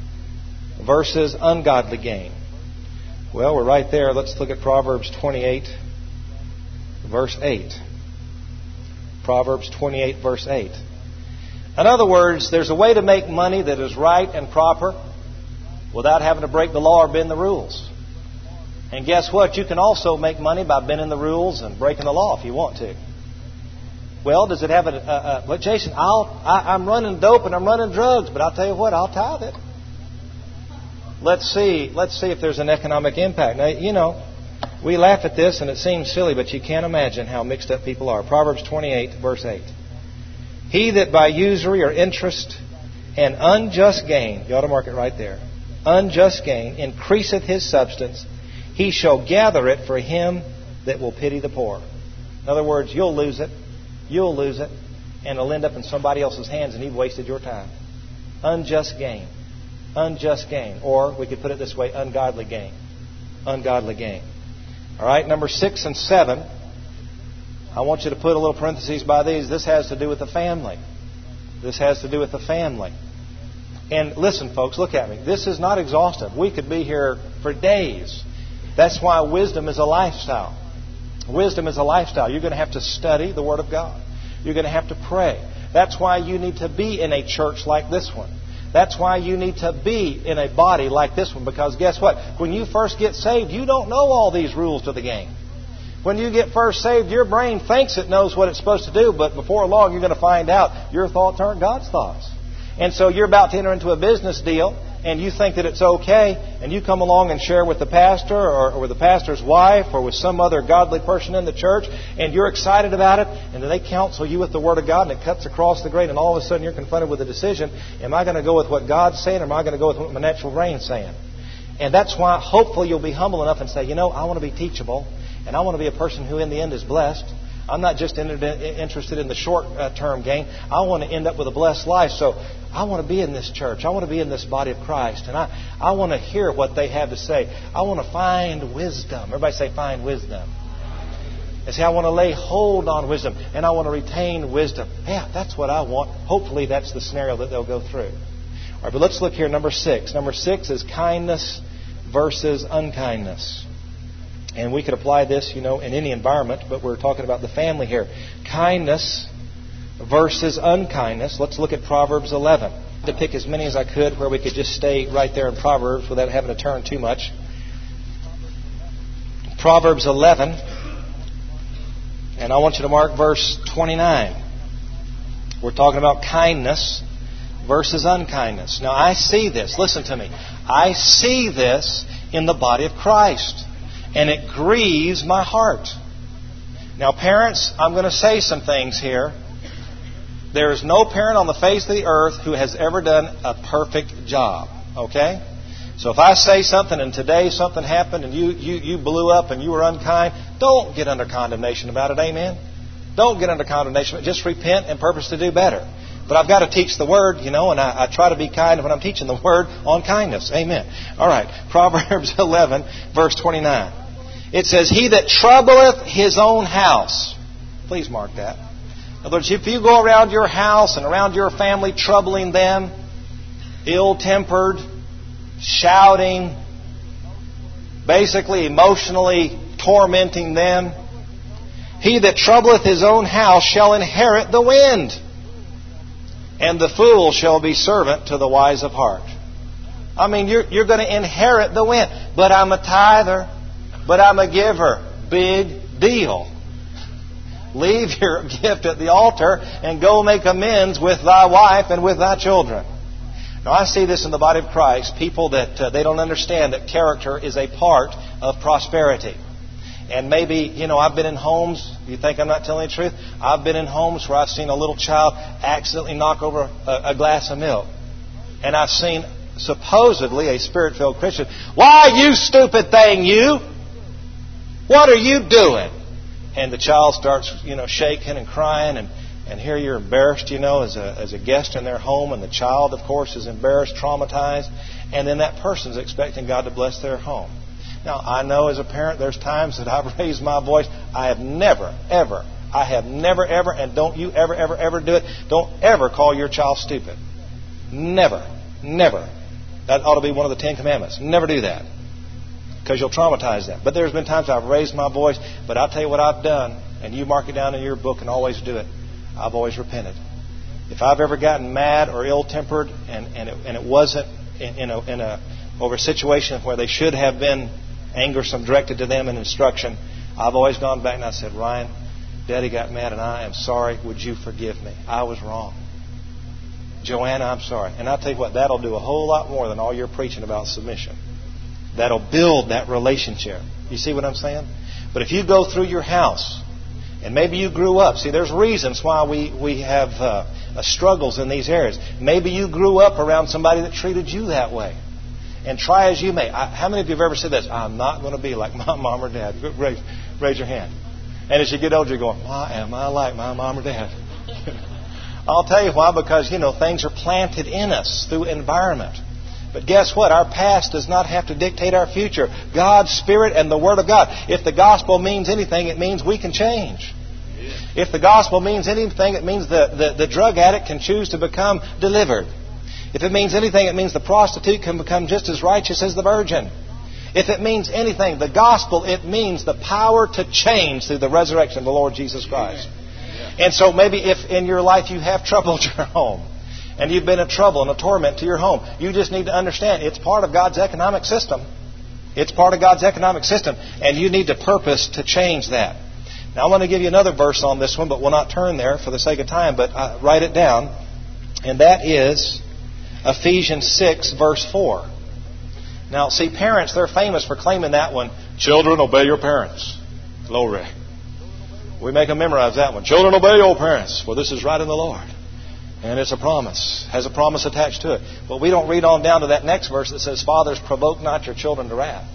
versus ungodly gain. Well, we're right there. Let's look at Proverbs 28, verse 8. Proverbs 28, verse 8. In other words, there's a way to make money that is right and proper without having to break the law or bend the rules. And guess what? You can also make money by bending the rules and breaking the law if you want to. Well, does it have but Jason, I'm running dope and I'm running drugs, but I'll tell you what, I'll tithe it. Let's see if there's an economic impact. Now, you know, we laugh at this and it seems silly, but you can't imagine how mixed up people are. Proverbs 28, verse 8. He that by usury or interest and unjust gain, you ought to mark it right there, unjust gain, increaseth his substance, he shall gather it for him that will pity the poor. In other words, you'll lose it. You'll lose it. And it'll end up in somebody else's hands and you've wasted your time. Unjust gain. Unjust gain. Or we could put it this way, ungodly gain. Ungodly gain. All right, number 6 and 7. I want you to put a little parentheses by these. This has to do with the family. This has to do with the family. And listen, folks, look at me. This is not exhaustive. We could be here for days. That's why wisdom is a lifestyle. Wisdom is a lifestyle. You're going to have to study the Word of God. You're going to have to pray. That's why you need to be in a church like this one. That's why you need to be in a body like this one. Because guess what? When you first get saved, you don't know all these rules to the game. When you get first saved, your brain thinks it knows what it's supposed to do. But before long, you're going to find out your thoughts aren't God's thoughts. And so you're about to enter into a business deal. And you think that it's okay, and you come along and share with the pastor or with the pastor's wife or with some other godly person in the church, and you're excited about it, and then they counsel you with the Word of God, and it cuts across the grain, and all of a sudden you're confronted with a decision. Am I going to go with what God's saying, or am I going to go with what my natural brain's saying? And that's why hopefully you'll be humble enough and say, I want to be teachable, and I want to be a person who in the end is blessed. I'm not just interested in the short-term gain. I want to end up with a blessed life. So I want to be in this church. I want to be in this body of Christ. And I want to hear what they have to say. I want to find wisdom. Everybody say, find wisdom. And say, I want to lay hold on wisdom. And I want to retain wisdom. Yeah, that's what I want. Hopefully that's the scenario that they'll go through. All right, but let's look here, number 6. Number 6 is kindness versus unkindness. And we could apply this, in any environment, but we're talking about the family here. Kindness versus unkindness. Let's look at Proverbs 11. To pick as many as I could where we could just stay right there in Proverbs without having to turn too much. Proverbs 11. And I want you to mark verse 29. We're talking about kindness versus unkindness. Now I see this. Listen to me. I see this in the body of Christ. And it grieves my heart. Now, parents, I'm going to say some things here. There is no parent on the face of the earth who has ever done a perfect job. Okay? So if I say something and today something happened and you blew up and you were unkind, don't get under condemnation about it. Amen? Don't get under condemnation. Just repent and purpose to do better. But I've got to teach the Word, and I try to be kind when I'm teaching the Word on kindness. Amen. All right. Proverbs 11, verse 29. It says, he that troubleth his own house. Please mark that. In other words, if you go around your house and around your family troubling them, ill-tempered, shouting, basically emotionally tormenting them, he that troubleth his own house shall inherit the wind, and the fool shall be servant to the wise of heart. I mean, you're going to inherit the wind. But I'm a tither. But I'm a giver. Big deal. Leave your gift at the altar and go make amends with thy wife and with thy children. Now I see this in the body of Christ. People that they don't understand that character is a part of prosperity. And maybe, I've been in homes, you think I'm not telling the truth? I've been in homes where I've seen a little child accidentally knock over a glass of milk. And I've seen supposedly a Spirit-filled Christian, why, you stupid thing, you! What are you doing? And the child starts, shaking and crying, and here you're embarrassed, as a guest in their home, and the child, of course, is embarrassed, traumatized, and then that person's expecting God to bless their home. Now, I know as a parent, there's times that I've raised my voice. I have never, ever, and don't you ever do it. Don't ever call your child stupid. Never. That ought to be one of the 10 Commandments. Never do that. Because you'll traumatize them. But there's been times I've raised my voice, but I'll tell you what I've done, and you mark it down in your book and always do it. I've always repented. If I've ever gotten mad or ill-tempered, and it wasn't over a situation where they should have been angersome directed to them in instruction, I've always gone back and I said, Ryan, Daddy got mad and I am sorry. Would you forgive me? I was wrong. Joanna, I'm sorry. And I'll tell you what, that'll do a whole lot more than all your preaching about submission. That'll build that relationship. You see what I'm saying? But if you go through your house, and maybe you grew up. See, there's reasons why we have struggles in these areas. Maybe you grew up around somebody that treated you that way. And try as you may. How many of you have ever said this? I'm not going to be like my mom or dad. Raise your hand. And as you get older, you're going, why am I like my mom or dad? I'll tell you why. Because, things are planted in us through environment. But guess what? Our past does not have to dictate our future. God's Spirit and the Word of God. If the gospel means anything, it means we can change. If the gospel means anything, it means the drug addict can choose to become delivered. If it means anything, it means the prostitute can become just as righteous as the virgin. If it means anything, the gospel, it means the power to change through the resurrection of the Lord Jesus Christ. And so maybe if in your life you have troubled your home, and you've been a trouble and a torment to your home, you just need to understand it's part of God's economic system. It's part of God's economic system, and you need to purpose to change that. Now, I'm going to give you another verse on this one, but we'll not turn there for the sake of time, but write it down. And that is Ephesians 6, verse 4. Now, see, parents, they're famous for claiming that one. Children, obey your parents. Glory. We make them memorize that one. Children, obey your parents, for this is right in the Lord. And it's a promise. Has a promise attached to it. But we don't read on down to that next verse that says, fathers, provoke not your children to wrath.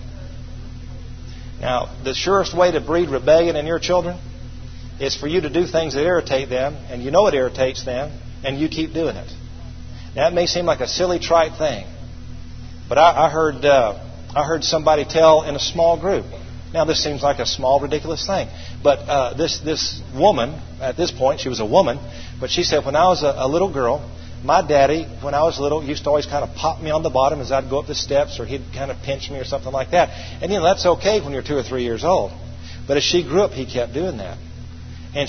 Now, the surest way to breed rebellion in your children is for you to do things that irritate them, and you know it irritates them, and you keep doing it. Now, it may seem like a silly, trite thing, but I heard somebody tell in a small group. Now, this seems like a small, ridiculous thing, but this woman, at this point, she was a woman, but she said, when I was a little girl, my daddy, when I was little, used to always kind of pop me on the bottom as I'd go up the steps, or he'd kind of pinch me or something like that. And, that's okay when you're 2 or 3 years old. But as she grew up, he kept doing that. And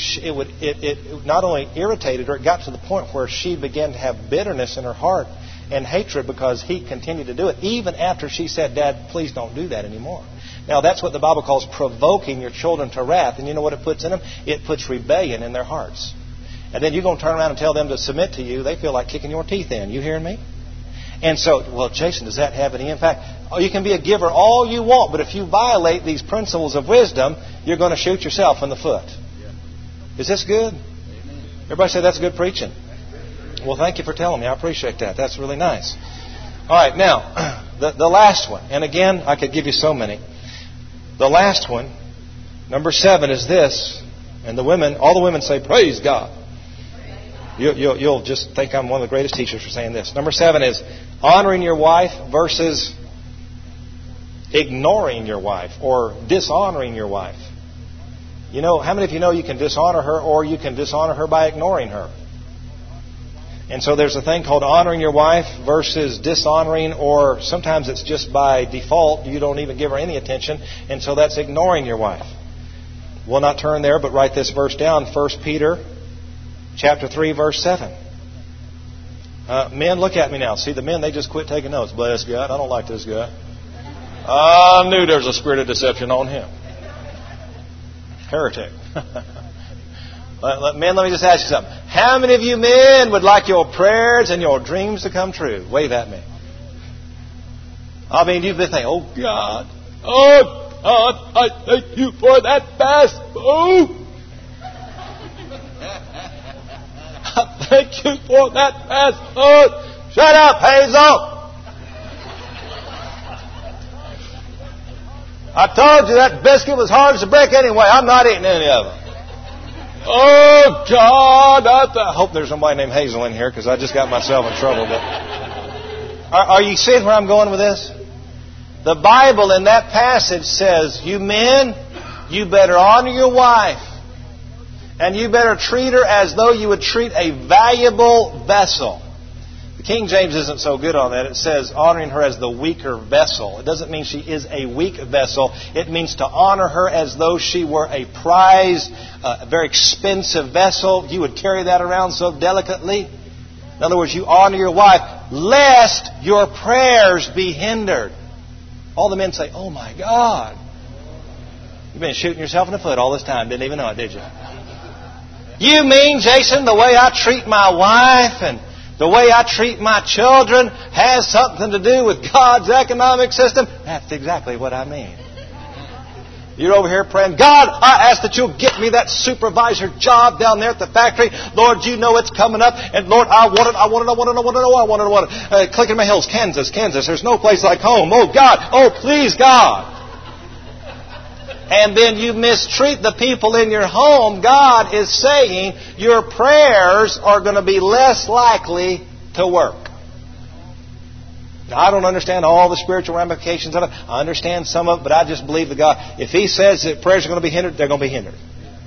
it not only irritated her, it got to the point where she began to have bitterness in her heart and hatred because he continued to do it, even after she said, Dad, please don't do that anymore. Now, that's what the Bible calls provoking your children to wrath. And you know what it puts in them? It puts rebellion in their hearts. And then you're going to turn around and tell them to submit to you. They feel like kicking your teeth in. You hearing me? And so, well, Jason, does that have any impact? Oh, you can be a giver all you want, but if you violate these principles of wisdom, you're going to shoot yourself in the foot. Is this good? Everybody say that's good preaching. Well, thank you for telling me. I appreciate that. That's really nice. All right, now, the last one. And again, I could give you so many. The last one, number 7, is this. And all the women say, praise God. You'll just think I'm one of the greatest teachers for saying this. Number 7 is honoring your wife versus ignoring your wife or dishonoring your wife. How many of you know you can dishonor her or you can dishonor her by ignoring her? And so there's a thing called honoring your wife versus dishonoring, or sometimes it's just by default. You don't even give her any attention, and so that's ignoring your wife. We'll not turn there, but write this verse down. 1 Peter chapter 3, verse 7. Men, look at me now. See, the men, they just quit taking notes. Bless God. I don't like this guy. I knew there was a spirit of deception on him. Heretic. Men, let me just ask you something. How many of you men would like your prayers and your dreams to come true? Wave at me. I mean, you've been thinking, oh God, I thank you for that fast food. I thank you for that fast food. Shut up, Hazel. I told you that biscuit was hard as a brick anyway. I'm not eating any of it. Oh, God. I hope there's somebody named Hazel in here because I just got myself in trouble. But are you seeing where I'm going with this? The Bible in that passage says, you men, you better honor your wife. And you better treat her as though you would treat a valuable vessel. The King James isn't so good on that. It says honoring her as the weaker vessel. It doesn't mean she is a weak vessel. It means to honor her as though she were a prized, very expensive vessel. You would carry that around so delicately. In other words, you honor your wife lest your prayers be hindered. All the men say, oh my God. You've been shooting yourself in the foot all this time. Didn't even know it, did you? You mean, Jason, the way I treat my wife and the way I treat my children has something to do with God's economic system? That's exactly what I mean. You're over here praying, God, I ask that you'll get me that supervisor job down there at the factory. Lord, you know it's coming up. And Lord, I want it. Clicking my heels, Kansas. There's no place like home. Oh, God. Oh, please, God. And then you mistreat the people in your home. God is saying your prayers are going to be less likely to work. Now, I don't understand all the spiritual ramifications of it. I understand some of it, but I just believe that God, if He says that prayers are going to be hindered, they're going to be hindered.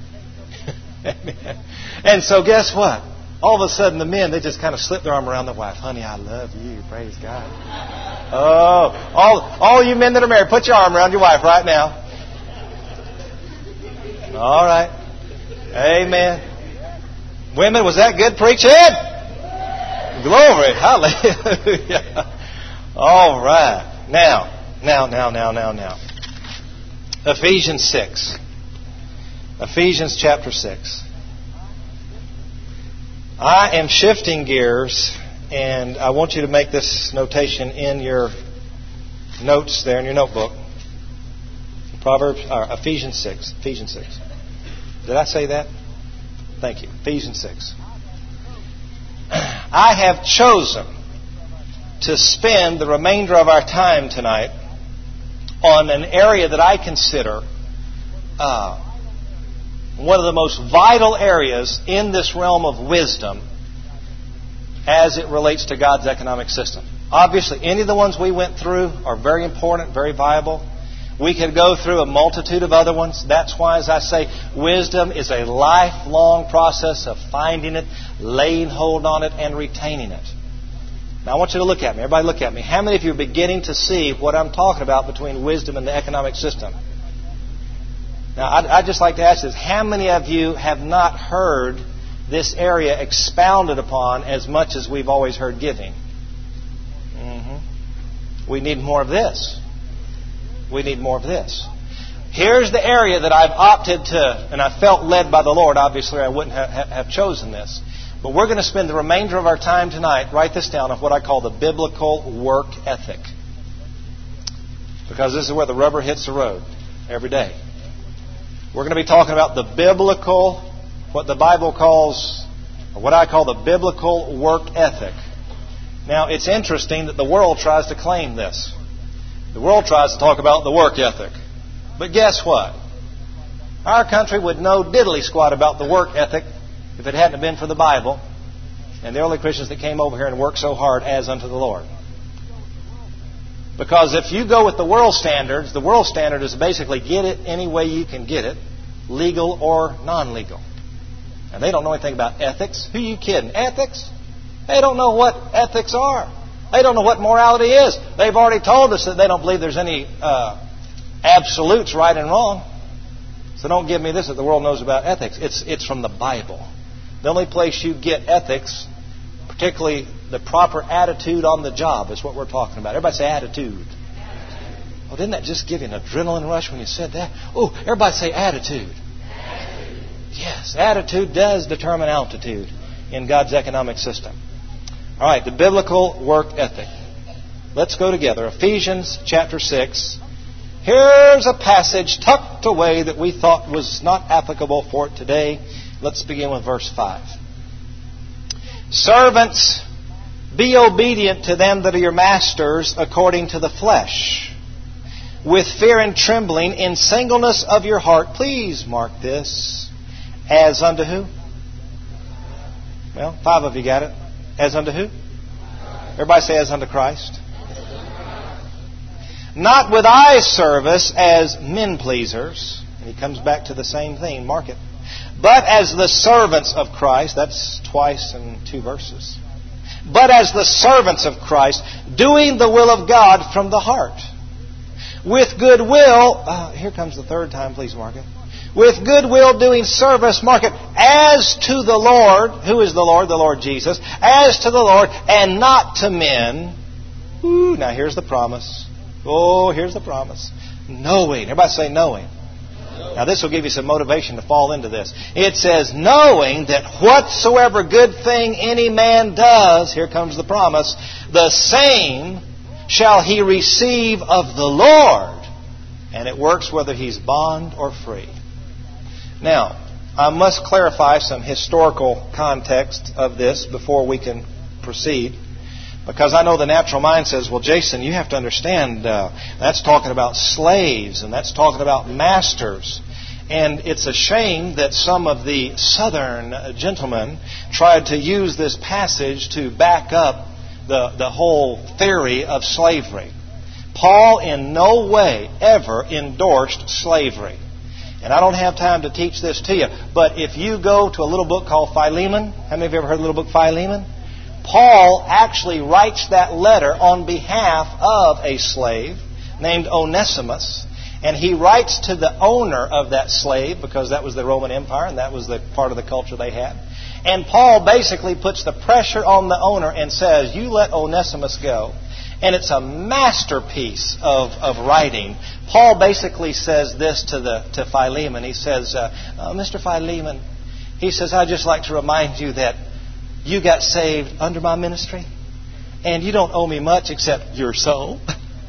And so guess what? All of a sudden the men, they just kind of slip their arm around their wife. Honey, I love you. Praise God. Oh, all you men that are married, put your arm around your wife right now. All right. Amen. Women, was that good preaching? Glory. Hallelujah. All right. Now. Ephesians 6. Ephesians chapter 6. I am shifting gears, and I want you to make this notation in your notes there in your notebook. Ephesians 6. Ephesians 6. Did I say that? Thank you. Ephesians 6. I have chosen to spend the remainder of our time tonight on an area that I consider one of the most vital areas in this realm of wisdom as it relates to God's economic system. Obviously, any of the ones we went through are very important, very viable. We could go through a multitude of other ones. That's why, as I say, wisdom is a lifelong process of finding it, laying hold on it, and retaining it. Now, I want you to look at me. Everybody look at me. How many of you are beginning to see what I'm talking about between wisdom and the economic system? Now, I'd just like to ask this. How many of you have not heard this area expounded upon as much as we've always heard giving? We need more of this. We need more of this. Here's the area that I've opted to, and I felt led by the Lord. Obviously, I wouldn't have chosen this. But we're going to spend the remainder of our time tonight, write this down, of what I call the biblical work ethic. Because this is where the rubber hits the road every day. We're going to be talking about the biblical, what the Bible calls, or what I call the biblical work ethic. Now, it's interesting that the world tries to claim this. The world tries to talk about the work ethic. But guess what? Our country would know diddly squat about the work ethic if it hadn't been for the Bible and the early Christians that came over here and worked so hard as unto the Lord. Because if you go with the world standard is basically get it any way you can get it, legal or non-legal. And they don't know anything about ethics. Who are you kidding? Ethics? They don't know what ethics are. They don't know what morality is. They've already told us that they don't believe there's any absolutes, right and wrong. So don't give me this that the world knows about ethics. It's from the Bible. The only place you get ethics, particularly the proper attitude on the job, is what we're talking about. Everybody say attitude. Oh, didn't that just give you an adrenaline rush when you said that? Oh, everybody say attitude. Yes, attitude does determine altitude in God's economic system. All right, the biblical work ethic. Let's go together. Ephesians chapter 6. Here's a passage tucked away that we thought was not applicable for it today. Let's begin with verse 5. Servants, be obedient to them that are your masters according to the flesh, with fear and trembling, in singleness of your heart. Please mark this. As unto who? Well, 5 of you got it. As unto who? Everybody say as unto Christ. Not with eye service as men pleasers. And he comes back to the same thing. Mark it. But as the servants of Christ. That's twice in 2 verses. But as the servants of Christ, doing the will of God from the heart. With good will. Here comes the 3rd time. Please mark it. With good will doing service, mark it, as to the Lord. Who is the Lord? The Lord Jesus. As to the Lord and not to men. Ooh, now here's the promise. Oh, here's the promise. Knowing. Everybody say knowing. Now this will give you some motivation to fall into this. It says, knowing that whatsoever good thing any man does, here comes the promise, the same shall he receive of the Lord. And it works whether he's bond or free. Now, I must clarify some historical context of this before we can proceed. Because I know the natural mind says, well, Jason, you have to understand, that's talking about slaves and that's talking about masters. And it's a shame that some of the southern gentlemen tried to use this passage to back up the whole theory of slavery. Paul in no way ever endorsed slavery. And I don't have time to teach this to you. But if you go to a little book called Philemon, how many of you ever heard of the little book Philemon? Paul actually writes that letter on behalf of a slave named Onesimus. And he writes to the owner of that slave, because that was the Roman Empire and that was the part of the culture they had. And Paul basically puts the pressure on the owner and says, you let Onesimus go. And it's a masterpiece of writing. Paul basically says this to Philemon. He says, Mr. Philemon, he says, I'd just like to remind you that you got saved under my ministry. And you don't owe me much except your soul.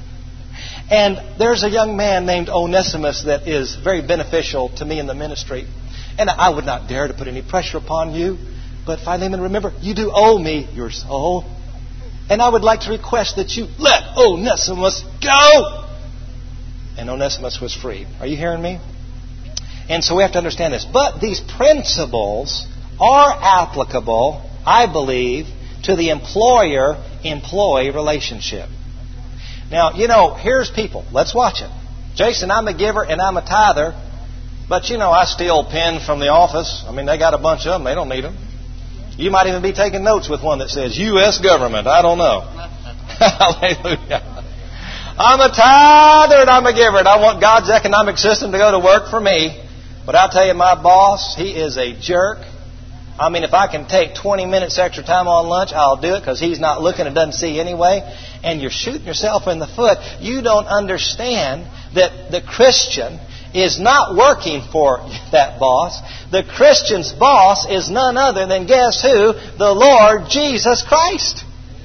And there's a young man named Onesimus that is very beneficial to me in the ministry. And I would not dare to put any pressure upon you. But Philemon, remember, you do owe me your soul. And I would like to request that you let Onesimus go. And Onesimus was freed. Are you hearing me? And so we have to understand this. But these principles are applicable, I believe, to the employer-employee relationship. Now, here's people. Let's watch it. Jason, I'm a giver and I'm a tither. But, I steal pens from the office. I mean, they got a bunch of them. They don't need them. You might even be taking notes with one that says U.S. government. I don't know. Hallelujah. I'm a tither and I'm a giver. And I want God's economic system to go to work for me. But I'll tell you, my boss, he is a jerk. I mean, if I can take 20 minutes extra time on lunch, I'll do it because he's not looking and doesn't see anyway. And you're shooting yourself in the foot. You don't understand that the Christian is not working for that boss. The Christian's boss is none other than, guess who? The Lord Jesus Christ.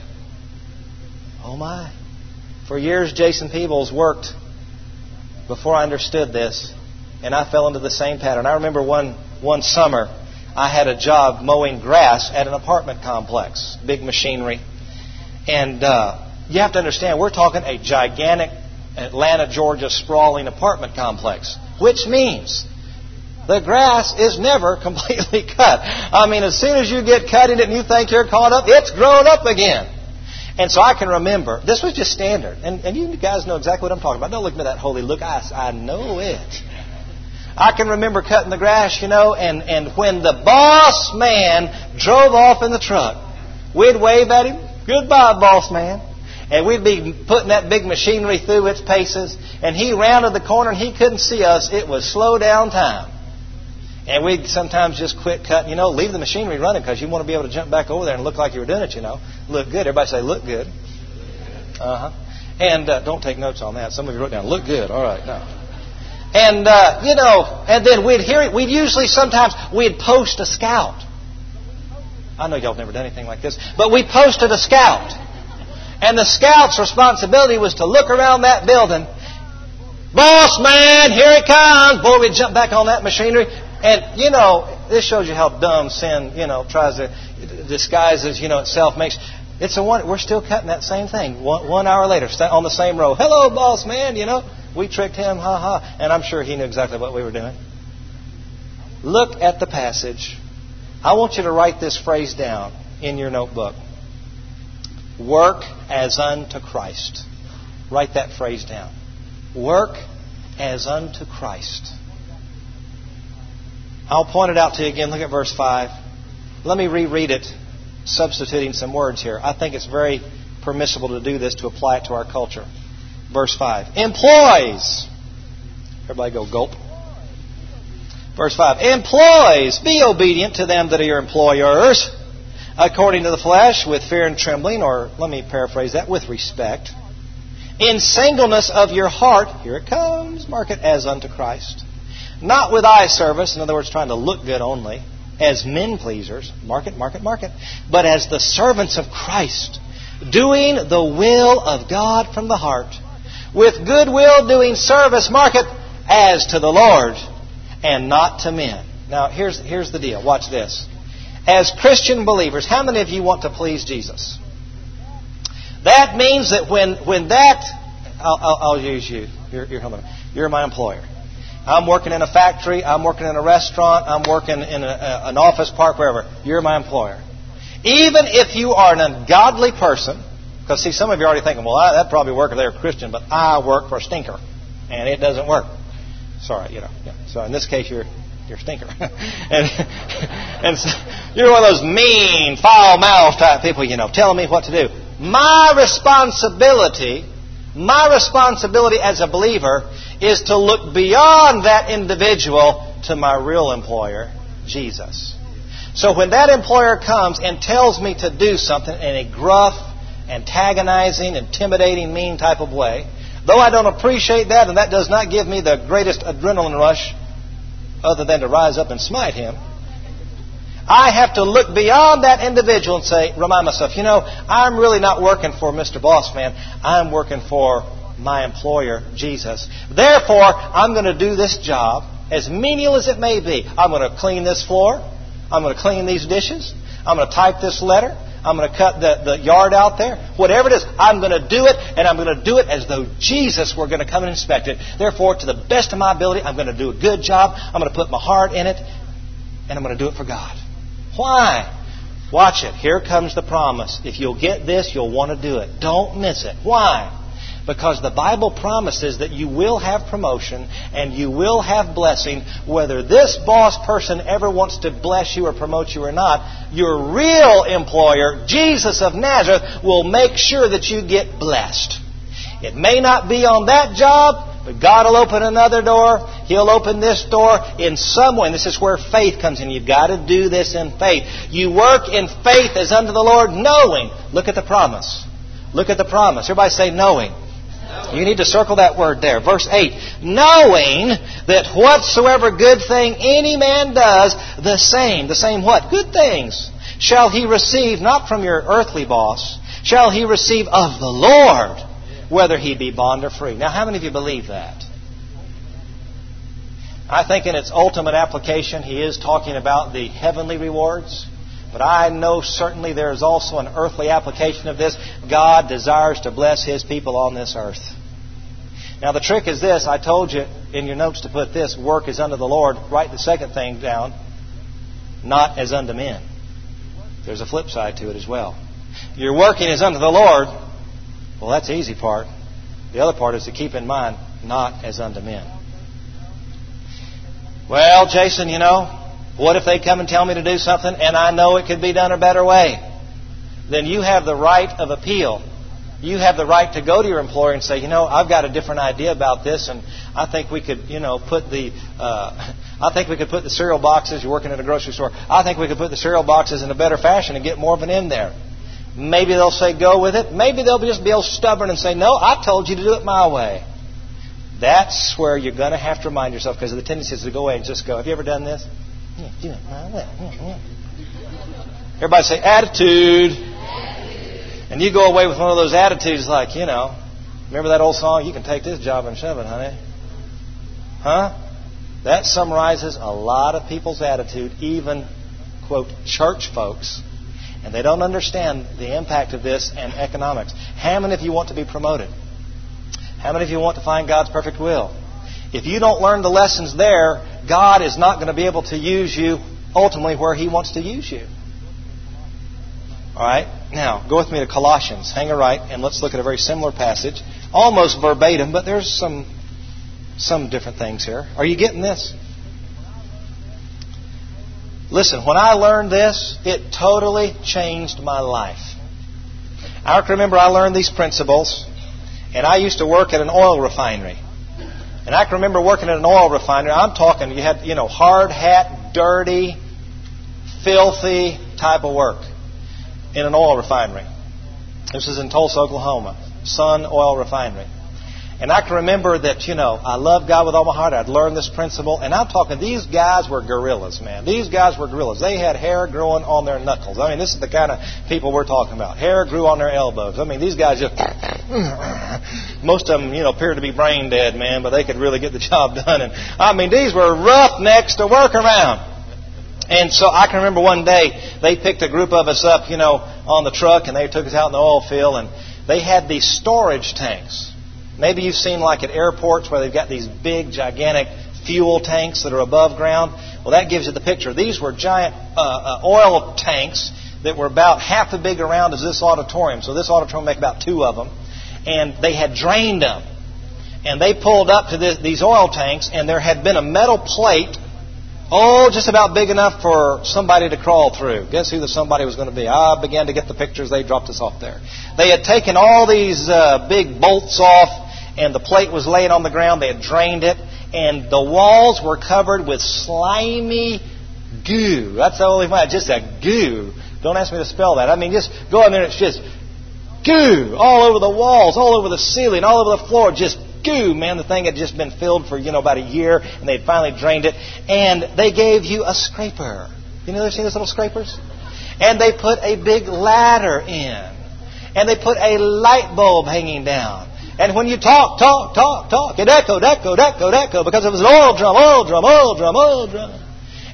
Oh my. For years, Jason Peebles worked before I understood this. And I fell into the same pattern. I remember one summer, I had a job mowing grass at an apartment complex. Big machinery. And you have to understand, we're talking a gigantic Atlanta, Georgia sprawling apartment complex. Which means the grass is never completely cut. I mean, as soon as you get cutting it and you think you're caught up, it's grown up again. And so I can remember, this was just standard. And you guys know exactly what I'm talking about. Don't look at me that holy look. I know it. I can remember cutting the grass, and when the boss man drove off in the truck, we'd wave at him, "Goodbye, boss man." And we'd be putting that big machinery through its paces, and he rounded the corner and he couldn't see us. It was slow down time. And we'd sometimes just quit cutting, leave the machinery running because you want to be able to jump back over there and look like you were doing it, Look good. Everybody say, look good. Uh-huh. And don't take notes on that. Some of you wrote down, look good. All right, no. And, and then we'd hear it. We'd post a scout. I know y'all have never done anything like this. But we posted a scout. And the scout's responsibility was to look around that building. Boss man, here it comes. Boy, we'd jump back on that machinery. And, this shows you how dumb sin, tries to disguise as, itself makes. It's a one. We're still cutting that same thing. 1 hour later, on the same row. Hello, boss man, We tricked him, ha ha. And I'm sure he knew exactly what we were doing. Look at the passage. I want you to write this phrase down in your notebook. Work as unto Christ. Write that phrase down. Work as unto Christ. I'll point it out to you again. Look at verse 5. Let me reread it, substituting some words here. I think it's very permissible to do this, to apply it to our culture. Verse 5. Employees. Everybody go gulp. Verse 5. Employees, be obedient to them that are your employers, according to the flesh, with fear and trembling, or let me paraphrase that, with respect. In singleness of your heart, here it comes, mark it as unto Christ. Not with eye service, in other words, trying to look good only, as men pleasers, mark it, but as the servants of Christ, doing the will of God from the heart, with good will doing service, mark it, as to the Lord and not to men. Now, here's the deal. Watch this. As Christian believers, how many of you want to please Jesus? That means that when that... I'll use you. You're my employer. I'm working in a factory. I'm working in a restaurant. I'm working in an office park, wherever. You're my employer. Even if you are an ungodly person, because see, some of you are already thinking, well, that'd probably work if they're a Christian, but I work for a stinker, and it doesn't work. Sorry, Yeah. So in this case, you're a stinker. and so you're one of those mean, foul-mouthed type people, telling me what to do. My responsibility as a believer is to look beyond that individual to my real employer, Jesus. So when that employer comes and tells me to do something in a gruff, antagonizing, intimidating, mean type of way, though I don't appreciate that, and that does not give me the greatest adrenaline rush other than to rise up and smite him, I have to look beyond that individual and remind myself, I'm really not working for Mr. Boss Man. I'm working for my employer, Jesus. Therefore, I'm going to do this job, as menial as it may be. I'm going to clean this floor. I'm going to clean these dishes. I'm going to type this letter. I'm going to cut the yard out there. Whatever it is, I'm going to do it, and I'm going to do it as though Jesus were going to come and inspect it. Therefore, to the best of my ability, I'm going to do a good job. I'm going to put my heart in it, and I'm going to do it for God. Why? Watch it. Here comes the promise. If you'll get this, you'll want to do it. Don't miss it. Why? Because the Bible promises that you will have promotion and you will have blessing, whether this boss person ever wants to bless you or promote you or not. Your real employer, Jesus of Nazareth, will make sure that you get blessed. It may not be on that job, but God will open another door. He'll open this door in some way. And this is where faith comes in. You've got to do this in faith. You work in faith as unto the Lord, knowing. Look at the promise. Look at the promise. Everybody say knowing. You need to circle that word there. Verse 8. Knowing that whatsoever good thing any man does, the same what? Good things shall he receive, not from your earthly boss, shall he receive of the Lord, whether he be bond or free. Now, how many of you believe that? I think in its ultimate application, he is talking about the heavenly rewards. But I know certainly there is also an earthly application of this. God desires to bless His people on this earth. Now the trick is this. I told you in your notes to put this. Work is unto the Lord. Write the second thing down. Not as unto men. There's a flip side to it as well. Your working is unto the Lord. Well, that's the easy part. The other part is to keep in mind, not as unto men. Well, Jason, what if they come and tell me to do something and I know it could be done a better way? Then you have the right of appeal. You have the right to go to your employer and say, I've got a different idea about this, and I think we could, put the cereal boxes. You're working at a grocery store. I think we could put the cereal boxes in a better fashion and get more of an in there. Maybe they'll say go with it. Maybe they'll just be stubborn and say, no, I told you to do it my way. That's where you're going to have to remind yourself, because the tendency is to go away and just go, have you ever done this? Yeah, do it my way. Everybody say attitude. And you go away with one of those attitudes like, remember that old song, you can take this job and shove it, honey. Huh? That summarizes a lot of people's attitude, even, quote, church folks. And they don't understand the impact of this and economics. How many of you want to be promoted? How many of you want to find God's perfect will? If you don't learn the lessons there, God is not going to be able to use you ultimately where He wants to use you. All right? Now, go with me to Colossians. Hang a right, and let's look at a very similar passage. Almost verbatim, but there's some different things here. Are you getting this? Listen, when I learned this, it totally changed my life. I can remember I learned these principles, and I used to work at an oil refinery. And I can remember working at an oil refinery. I'm talking, you had, hard hat, dirty, filthy type of work in an oil refinery. This is in Tulsa, Oklahoma. Sun Oil Refinery. And I can remember that, I love God with all my heart. I'd learned this principle. And I'm talking, these guys were gorillas, man. These guys were gorillas. They had hair growing on their knuckles. I mean, this is the kind of people we're talking about. Hair grew on their elbows. I mean, these guys just... Most of them, appeared to be brain dead, man, but they could really get the job done. And I mean, these were roughnecks to work around. And so I can remember one day, they picked a group of us up, on the truck, and they took us out in the oil field, and they had these storage tanks. Maybe you've seen like at airports where they've got these big, gigantic fuel tanks that are above ground. Well, that gives you the picture. These were giant oil tanks that were about half as big around as this auditorium. So this auditorium make about 2 of them. And they had drained them. And they pulled up to these oil tanks, and there had been a metal plate, just about big enough for somebody to crawl through. Guess who the somebody was going to be? I began to get the pictures. They dropped us off there. They had taken all these big bolts off, and the plate was laying on the ground. They had drained it, and the walls were covered with slimy goo. That's the only way. Just a goo. Don't ask me to spell that. I mean, just go in there and it's just goo all over the walls, all over the ceiling, all over the floor. Just goo, man. The thing had just been filled for, about a year, and they'd finally drained it. And they gave you a scraper. You ever seen those little scrapers? And they put a big ladder in. And they put a light bulb hanging down. And when you talk, it echoed, because it was an oil drum.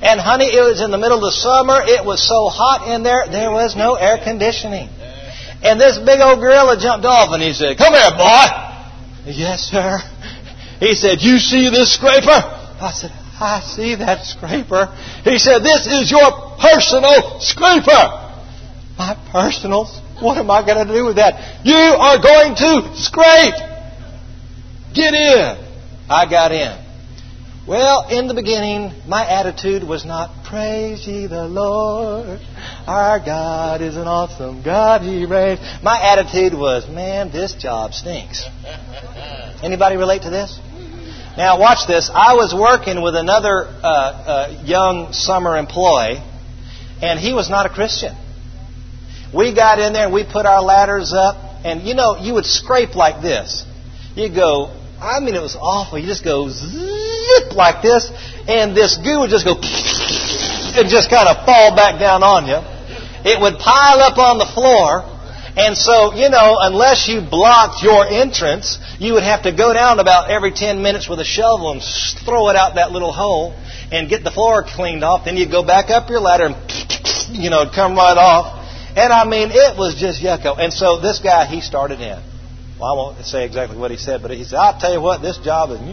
And honey, it was in the middle of the summer. It was so hot in there, there was no air conditioning. And this big old gorilla jumped off and he said, "Come here, boy." "Yes, sir." He said, "You see this scraper?" I said, "I see that scraper." He said, "This is your personal scraper." "My personal? What am I going to do with that?" "You are going to scrape. Get in." I got in. Well, in the beginning, my attitude was not, "Praise ye the Lord. Our God is an awesome God. He reigns." My attitude was, "Man, this job stinks." Anybody relate to this? Now, watch this. I was working with another young summer employee, and he was not a Christian. We got in there and we put our ladders up, and you would scrape like this. You go, it was awful. You just go zip like this, and this goo would just go and just kind of fall back down on you. It would pile up on the floor, and so, unless you blocked your entrance, you would have to go down about every 10 minutes with a shovel and throw it out that little hole and get the floor cleaned off. Then you'd go back up your ladder and, it'd come right off. And it was just yucko. And so this guy, he started in. Well, I won't say exactly what he said, but he said, "I'll tell you what, this job is..."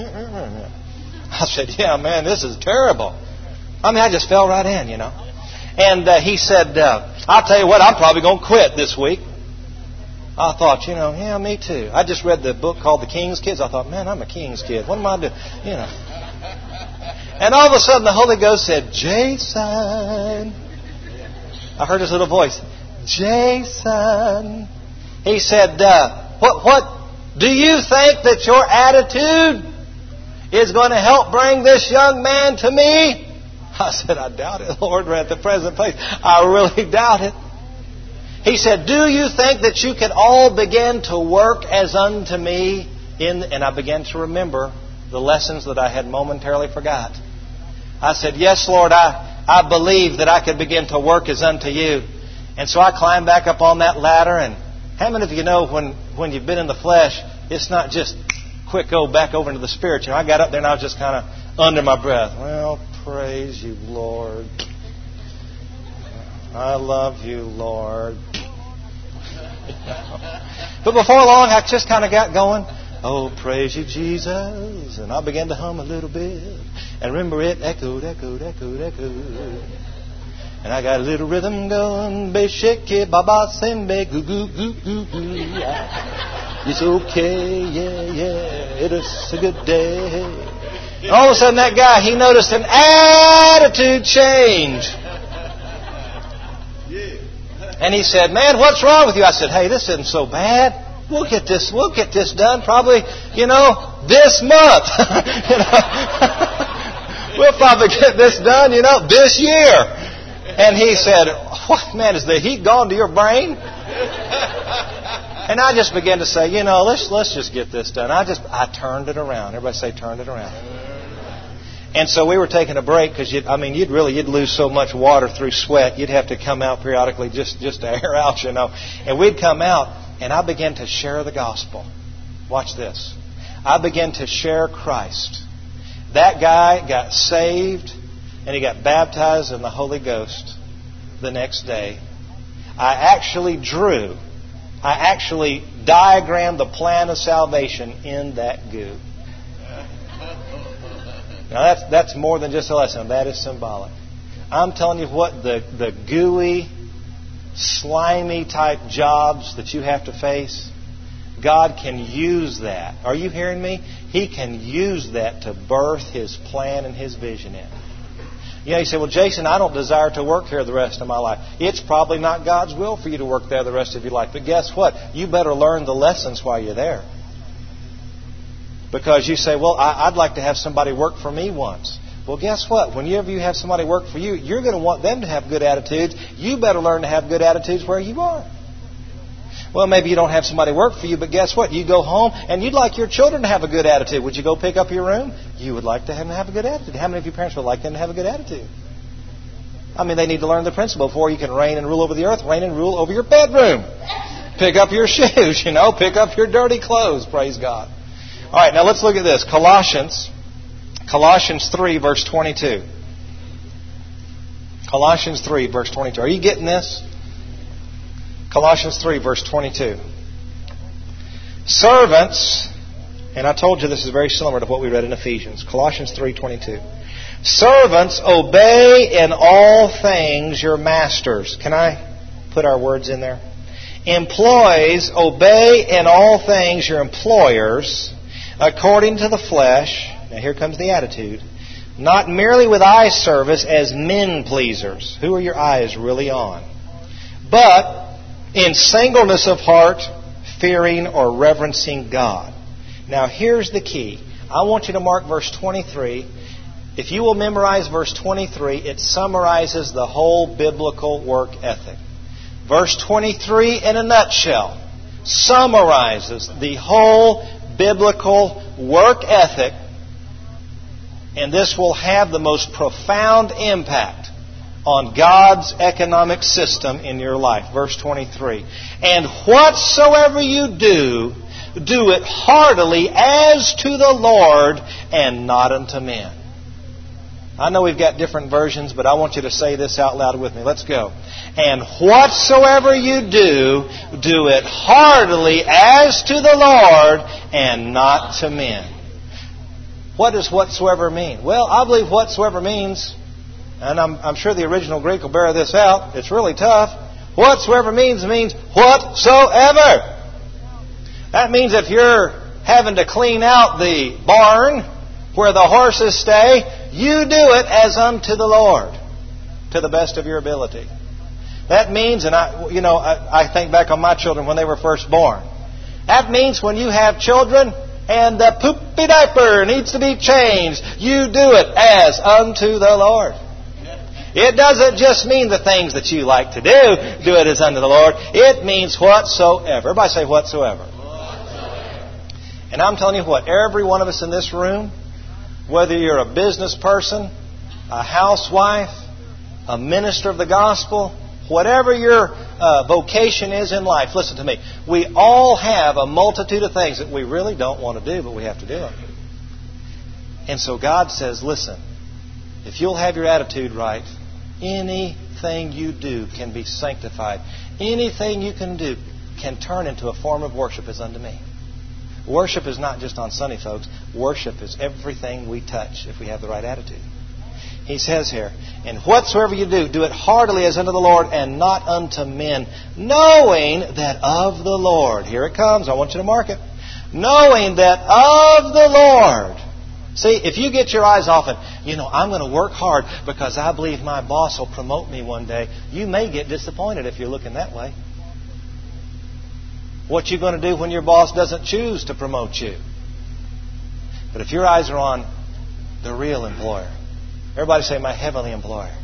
I said, "Yeah, man, this is terrible." I just fell right in, And he said, "I'll tell you what, I'm probably going to quit this week." I thought, yeah, me too. I just read the book called The King's Kids. I thought, man, I'm a King's kid. What am I doing? And all of a sudden the Holy Ghost said, "Jason." I heard his little voice. "Jason." He said, What do you think that your attitude is going to help bring this young man to me?" I said, "I doubt it, Lord. We're at the present place. I really doubt it." He said, "Do you think that you can all begin to work as unto me?" And I began to remember the lessons that I had momentarily forgot. I said, "Yes, Lord, I believe that I could begin to work as unto you." And so I climbed back up on that ladder. And how many of you know when you've been in the flesh, it's not just quick go back over into the spirit? I got up there and I was just kind of under my breath. "Well, praise you, Lord. I love you, Lord." But before long, I just kind of got going. "Oh, praise you, Jesus." And I began to hum a little bit. And remember, it echoed, echoed, echoed, echoed. And I got a little rhythm going. Be shake, baba, sembe, goo, goo, goo, goo, goo. It's okay, yeah, it is a good day. And all of a sudden, that guy, he noticed an attitude change. And he said, "Man, what's wrong with you?" I said, "Hey, this isn't so bad. We'll get this done probably, this month." We'll probably get this done, this year. And he said, "What, man, is the heat gone to your brain?" And I just began to say, let's just get this done. I turned it around. Everybody say, turned it around. And so we were taking a break because you'd lose so much water through sweat. You'd have to come out periodically just to air out, And we'd come out, and I began to share the gospel. Watch this. I began to share Christ. That guy got saved, and he got baptized in the Holy Ghost the next day. I actually diagrammed the plan of salvation in that goo. Now that's more than just a lesson. That is symbolic. I'm telling you what, the gooey, slimy type jobs that you have to face, God can use that. Are you hearing me? He can use that to birth His plan and His vision in. You say, "Well, Jason, I don't desire to work here the rest of my life." It's probably not God's will for you to work there the rest of your life. But guess what? You better learn the lessons while you're there. Because you say, "Well, I'd like to have somebody work for me once." Well, guess what? Whenever you have somebody work for you, you're going to want them to have good attitudes. You better learn to have good attitudes where you are. Well, maybe you don't have somebody work for you, but guess what? You go home and you'd like your children to have a good attitude. Would you go pick up your room? You would like to have them have a good attitude. How many of your parents would like them to have a good attitude? They need to learn the principle before you can reign and rule over the earth. Reign and rule over your bedroom. Pick up your shoes, pick up your dirty clothes. Praise God. All right, now let's look at this. Colossians 3, verse 22. Colossians 3, verse 22. Are you getting this? Colossians 3, verse 22. Servants, and I told you this is very similar to what we read in Ephesians. Colossians 3:22. Servants, obey in all things your masters. Can I put our words in there? Employees, obey in all things your employers, according to the flesh. Now here comes the attitude. Not merely with eye service as men pleasers. Who are your eyes really on? But in singleness of heart, fearing or reverencing God. Now here's the key. I want you to mark verse 23. If you will memorize verse 23, it summarizes the whole biblical work ethic. Verse 23, in a nutshell, summarizes the whole biblical work ethic, and this will have the most profound impact on God's economic system in your life. Verse 23. And whatsoever you do, do it heartily as to the Lord and not unto men. I know we've got different versions, but I want you to say this out loud with me. Let's go. And whatsoever you do, do it heartily as to the Lord and not to men. What does whatsoever mean? Well, I believe whatsoever means, and I'm sure the original Greek will bear this out. It's really tough. Whatsoever means whatsoever. That means if you're having to clean out the barn where the horses stay, you do it as unto the Lord, to the best of your ability. That means, and I think back on my children when they were first born. That means when you have children and the poopy diaper needs to be changed, you do it as unto the Lord. It doesn't just mean the things that you like to do it as unto the Lord. It means whatsoever. Everybody say whatsoever. And I'm telling you what, every one of us in this room, whether you're a business person, a housewife, a minister of the gospel, whatever your vocation is in life, listen to me. We all have a multitude of things that we really don't want to do, but we have to do them. And so God says, listen, if you'll have your attitude right, anything you do can be sanctified. Anything you can do can turn into a form of worship as unto me. Worship is not just on Sunday, folks. Worship is everything we touch if we have the right attitude. He says here, and whatsoever you do, do it heartily as unto the Lord and not unto men, knowing that of the Lord. Here it comes. I want you to mark it. Knowing that of the Lord. See, if you get your eyes off it, I'm going to work hard because I believe my boss will promote me one day. You may get disappointed if you're looking that way. What you going to do when your boss doesn't choose to promote you? But if your eyes are on the real employer, everybody say, my heavenly employer.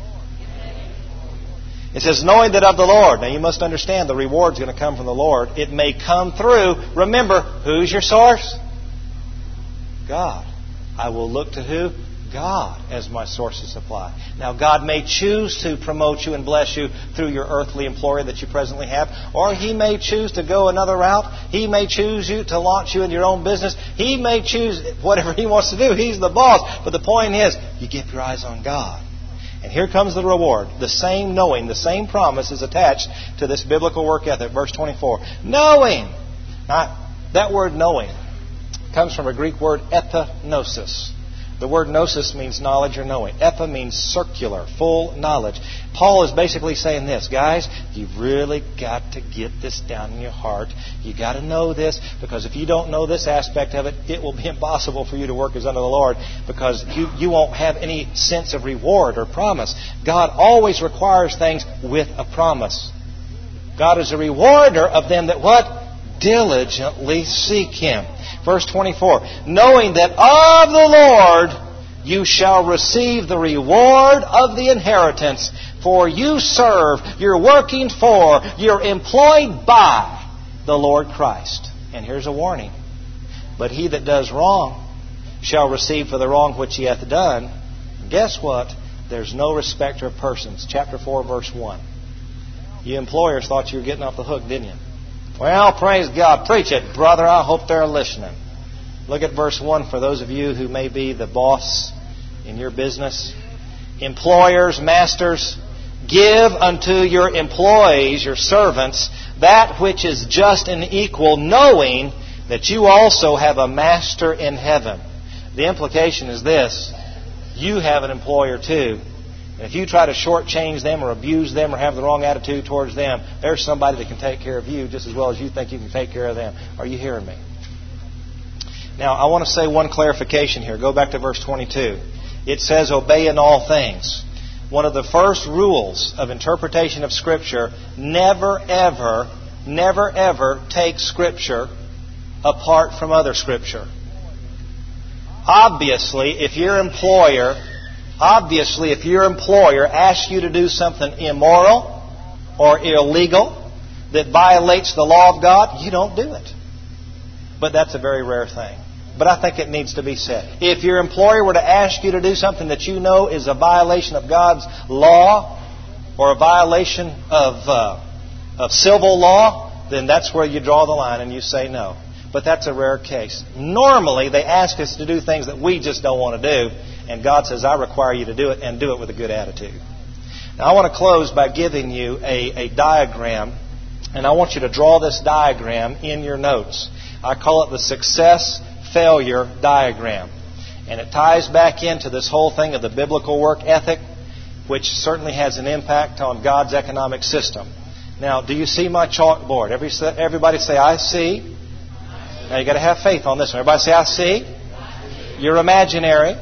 It says, knowing that of the Lord. Now you must understand the reward's going to come from the Lord. It may come through. Remember, who's your source? God. I will look to who? God as my source of supply. Now God may choose to promote you and bless you through your earthly employer that you presently have, or He may choose to go another route. He may choose you to launch you in your own business. He may choose whatever He wants to do. He's the boss. But the point is, you keep your eyes on God. And here comes the reward. The same knowing, the same promise is attached to this biblical work ethic. Verse 24. Knowing. Now, that word knowing comes from a Greek word epignosis. The word gnosis means knowledge or knowing. Epi means circular, full knowledge. Paul is basically saying this, guys, you've really got to get this down in your heart. You've got to know this, because if you don't know this aspect of it, it will be impossible for you to work as unto the Lord, because you won't have any sense of reward or promise. God always requires things with a promise. God is a rewarder of them that what? Diligently seek Him. Verse 24, knowing that of the Lord you shall receive the reward of the inheritance, for you serve, you're working for, you're employed by the Lord Christ. And here's a warning. But he that does wrong shall receive for the wrong which he hath done. Guess what? There's no respecter of persons. Chapter 4, verse 1. You employers thought you were getting off the hook, didn't you? Well, praise God. Preach it, brother. I hope they're listening. Look at verse 1 for those of you who may be the boss in your business. Employers, masters, Give unto your employees, your servants, that which is just and equal, knowing that you also have a master in heaven. The implication is this: you have an employer too. And if you try to shortchange them or abuse them or have the wrong attitude towards them, there's somebody that can take care of you just as well as you think you can take care of them. Are you hearing me? Now, I want to say one clarification here. Go back to verse 22. It says, obey in all things. One of the first rules of interpretation of Scripture, never ever take Scripture apart from other Scripture. Obviously, if your employer asks you to do something immoral or illegal that violates the law of God, you don't do it. But that's a very rare thing. But I think it needs to be said. If your employer were to ask you to do something that you know is a violation of God's law or a violation of civil law, then that's where you draw the line and you say no. But that's a rare case. Normally, they ask us to do things that we just don't want to do. And God says, I require you to do it, and do it with a good attitude. Now, I want to close by giving you a diagram. And I want you to draw this diagram in your notes. I call it the success-failure diagram. And it ties back into this whole thing of the biblical work ethic, which certainly has an impact on God's economic system. Now, do you see my chalkboard? Everybody say, I see. Now, you've got to have faith on this one. Everybody say, I see. Your imaginary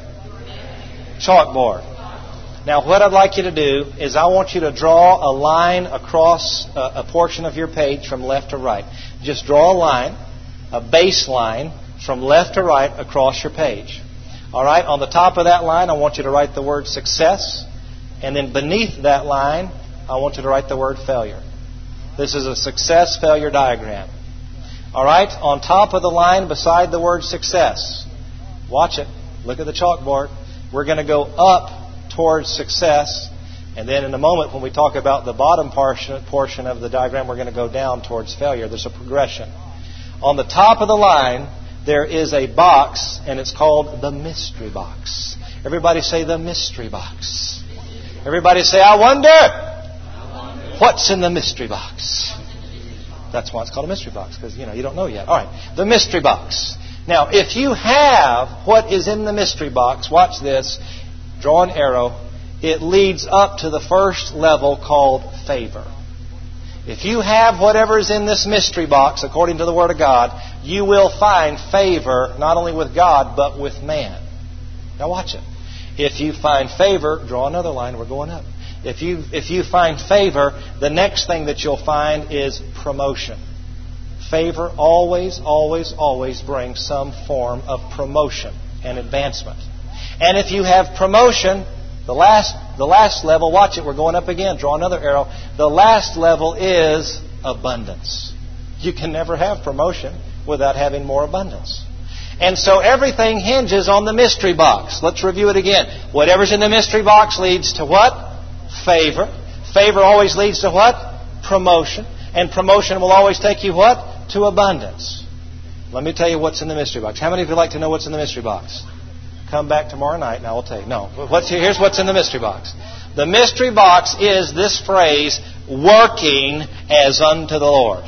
chalkboard. Now, what I'd like you to do is I want you to draw a line across a portion of your page from left to right. Just draw a line, a baseline, from left to right across your page. All right? On the top of that line, I want you to write the word success. And then beneath that line, I want you to write the word failure. This is a success-failure diagram. All right? On top of the line beside the word success, watch it. Look at the chalkboard. We're going to go up towards success. And then in a moment, when we talk about the bottom portion of the diagram, we're going to go down towards failure. There's a progression. On the top of the line, there is a box, and it's called the mystery box. Everybody say the mystery box. Everybody say, I wonder what's in the mystery box. That's why it's called a mystery box, because, you don't know yet. All right, the mystery box. Now, if you have what is in the mystery box, watch this, draw an arrow, it leads up to the first level called favor. If you have whatever is in this mystery box, according to the Word of God, you will find favor not only with God, but with man. Now watch it. If you find favor, draw another line, we're going up. If you find favor, the next thing that you'll find is promotion. Favor always brings some form of promotion and advancement. And if you have promotion, the last level, watch it, we're going up again, draw another arrow. The last level is abundance. You can never have promotion without having more abundance. And so everything hinges on the mystery box. Let's review it again. Whatever's in the mystery box leads to what? Favor. Favor always leads to what? Promotion. And promotion will always take you what? To abundance. Let me tell you what's in the mystery box. How many of you like to know what's in the mystery box? Come back tomorrow night and I will tell you. No. Here's what's in the mystery box. The mystery box is this phrase, working as unto the Lord.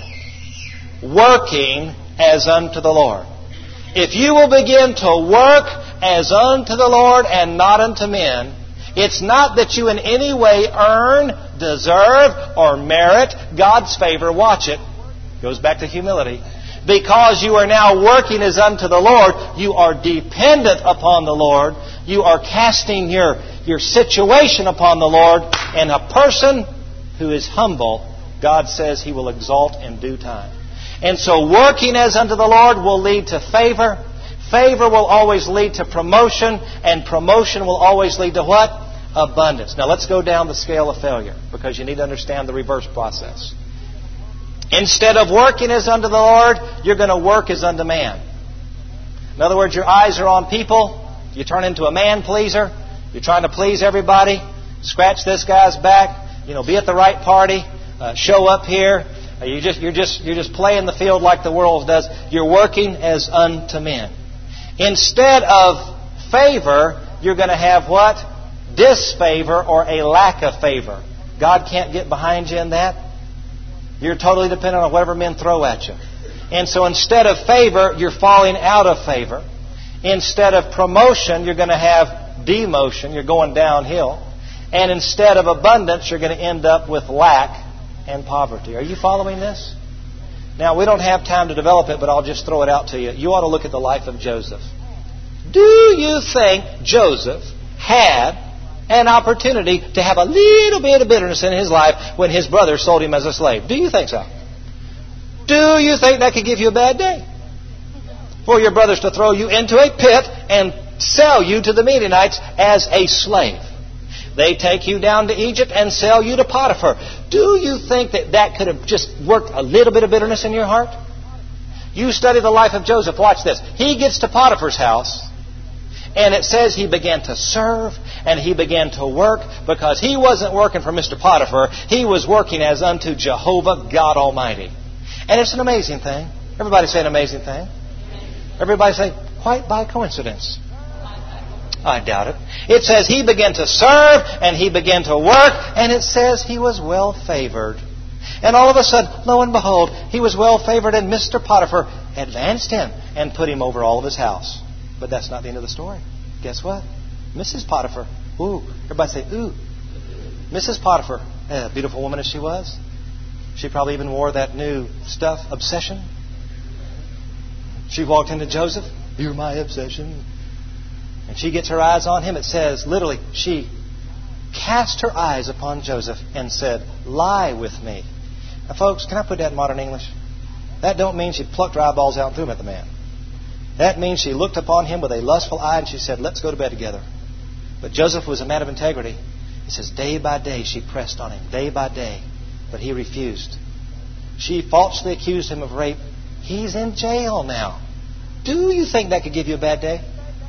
Working as unto the Lord. If you will begin to work as unto the Lord and not unto men, it's not that you in any way earn, deserve, or merit God's favor. Watch it. Goes back to humility. Because you are now working as unto the Lord, you are dependent upon the Lord. You are casting your situation upon the Lord. And a person who is humble, God says He will exalt in due time. And so working as unto the Lord will lead to favor. Favor will always lead to promotion. And promotion will always lead to what? Abundance. Now let's go down the scale of failure, because you need to understand the reverse process. Instead of working as unto the Lord, you're going to work as unto man. In other words, your eyes are on people. You turn into a man pleaser. You're trying to please everybody. Scratch this guy's back. Be at the right party. Show up here. You're just playing the field like the world does. You're working as unto men. Instead of favor, you're going to have what? Disfavor, or a lack of favor. God can't get behind you in that. You're totally dependent on whatever men throw at you. And so instead of favor, you're falling out of favor. Instead of promotion, you're going to have demotion. You're going downhill. And instead of abundance, you're going to end up with lack and poverty. Are you following this? Now, we don't have time to develop it, but I'll just throw it out to you. You ought to look at the life of Joseph. Do you think Joseph had an opportunity to have a little bit of bitterness in his life when his brother sold him as a slave? Do you think so? Do you think that could give you a bad day? For your brothers to throw you into a pit and sell you to the Midianites as a slave. They take you down to Egypt and sell you to Potiphar. Do you think that that could have just worked a little bit of bitterness in your heart? You study the life of Joseph. Watch this. He gets to Potiphar's house, and it says he began to serve and he began to work because he wasn't working for Mr. Potiphar. He was working as unto Jehovah God Almighty. And it's an amazing thing. Everybody say an amazing thing. Everybody say, quite by coincidence. I doubt it. It says he began to serve and he began to work, and it says he was well favored. And all of a sudden, lo and behold, he was well favored, and Mr. Potiphar advanced him and put him over all of his house. But that's not the end of the story. Guess what? Mrs. Potiphar. Ooh. Everybody say, ooh. Mrs. Potiphar, beautiful woman as she was. She probably even wore that new stuff, obsession. She walked into Joseph. You're my obsession. And she gets her eyes on him. It says, literally, she cast her eyes upon Joseph and said, lie with me. Now, folks, can I put that in modern English? That don't mean she plucked her eyeballs out and threw them at the man. That means she looked upon him with a lustful eye and she said, let's go to bed together. But Joseph was a man of integrity. It says, day by day she pressed on him, day by day. But he refused. She falsely accused him of rape. He's in jail now. Do you think that could give you a bad day?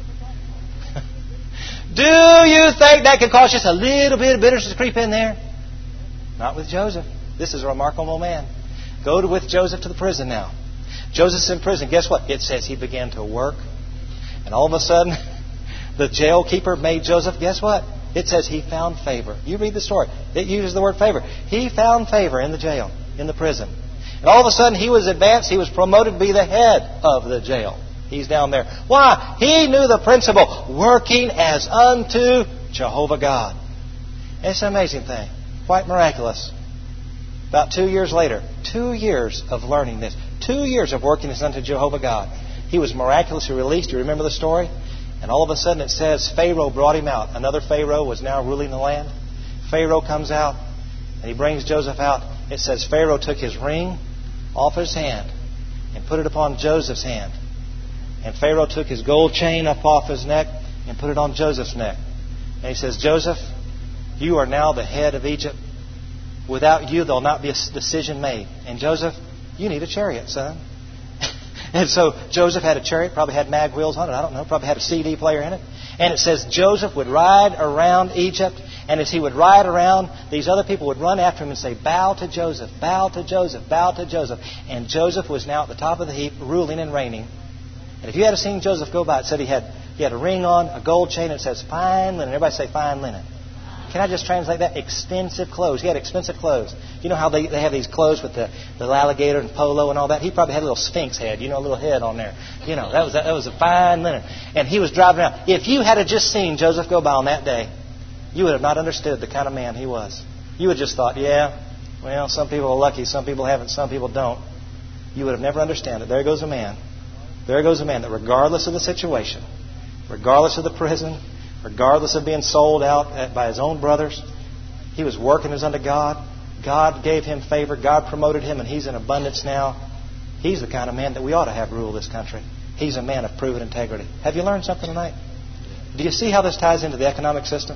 Do you think that could cause just a little bit of bitterness to creep in there? Not with Joseph. This is a remarkable man. Go with Joseph to the prison now. Joseph's in prison. Guess what? It says he began to work. And all of a sudden, the jail keeper made Joseph, guess what? It says he found favor. You read the story. It uses the word favor. He found favor in the jail, in the prison. And all of a sudden, he was advanced. He was promoted to be the head of the jail. He's down there. Why? He knew the principle, working as unto Jehovah God. It's an amazing thing. Quite miraculous. About 2 years later, 2 years of learning this, 2 years of working as unto Jehovah God, he was miraculously released. You remember the story? And all of a sudden it says Pharaoh brought him out. Another Pharaoh was now ruling the land. Pharaoh comes out and he brings Joseph out. It says Pharaoh took his ring off his hand and put it upon Joseph's hand. And Pharaoh took his gold chain up off his neck and put it on Joseph's neck. And he says, Joseph, you are now the head of Egypt. Without you, there'll not be a decision made. And Joseph, you need a chariot, son. And so Joseph had a chariot, probably had mag wheels on it, I don't know, probably had a CD player in it. And it says Joseph would ride around Egypt, and as he would ride around, these other people would run after him and say, bow to Joseph, bow to Joseph, bow to Joseph. And Joseph was now at the top of the heap, ruling and reigning. And if you had seen Joseph go by, it said he had a ring on, a gold chain, and it says fine linen. Everybody say fine linen. Can I just translate that? Expensive clothes. He had expensive clothes. You know how they have these clothes with the alligator and polo and all that? He probably had a little sphinx head, a little head on there. That was a fine linen. And he was driving around. If you had just seen Joseph go by on that day, you would have not understood the kind of man he was. You would have just thought, well, some people are lucky, some people haven't, some people don't. You would have never understood it. There goes a man that regardless of the situation, regardless of the prison, regardless of being sold out by his own brothers, he was working as unto God. God gave him favor. God promoted him, and he's in abundance now. He's the kind of man that we ought to have rule this country. He's a man of proven integrity. Have you learned something tonight? Do you see how this ties into the economic system?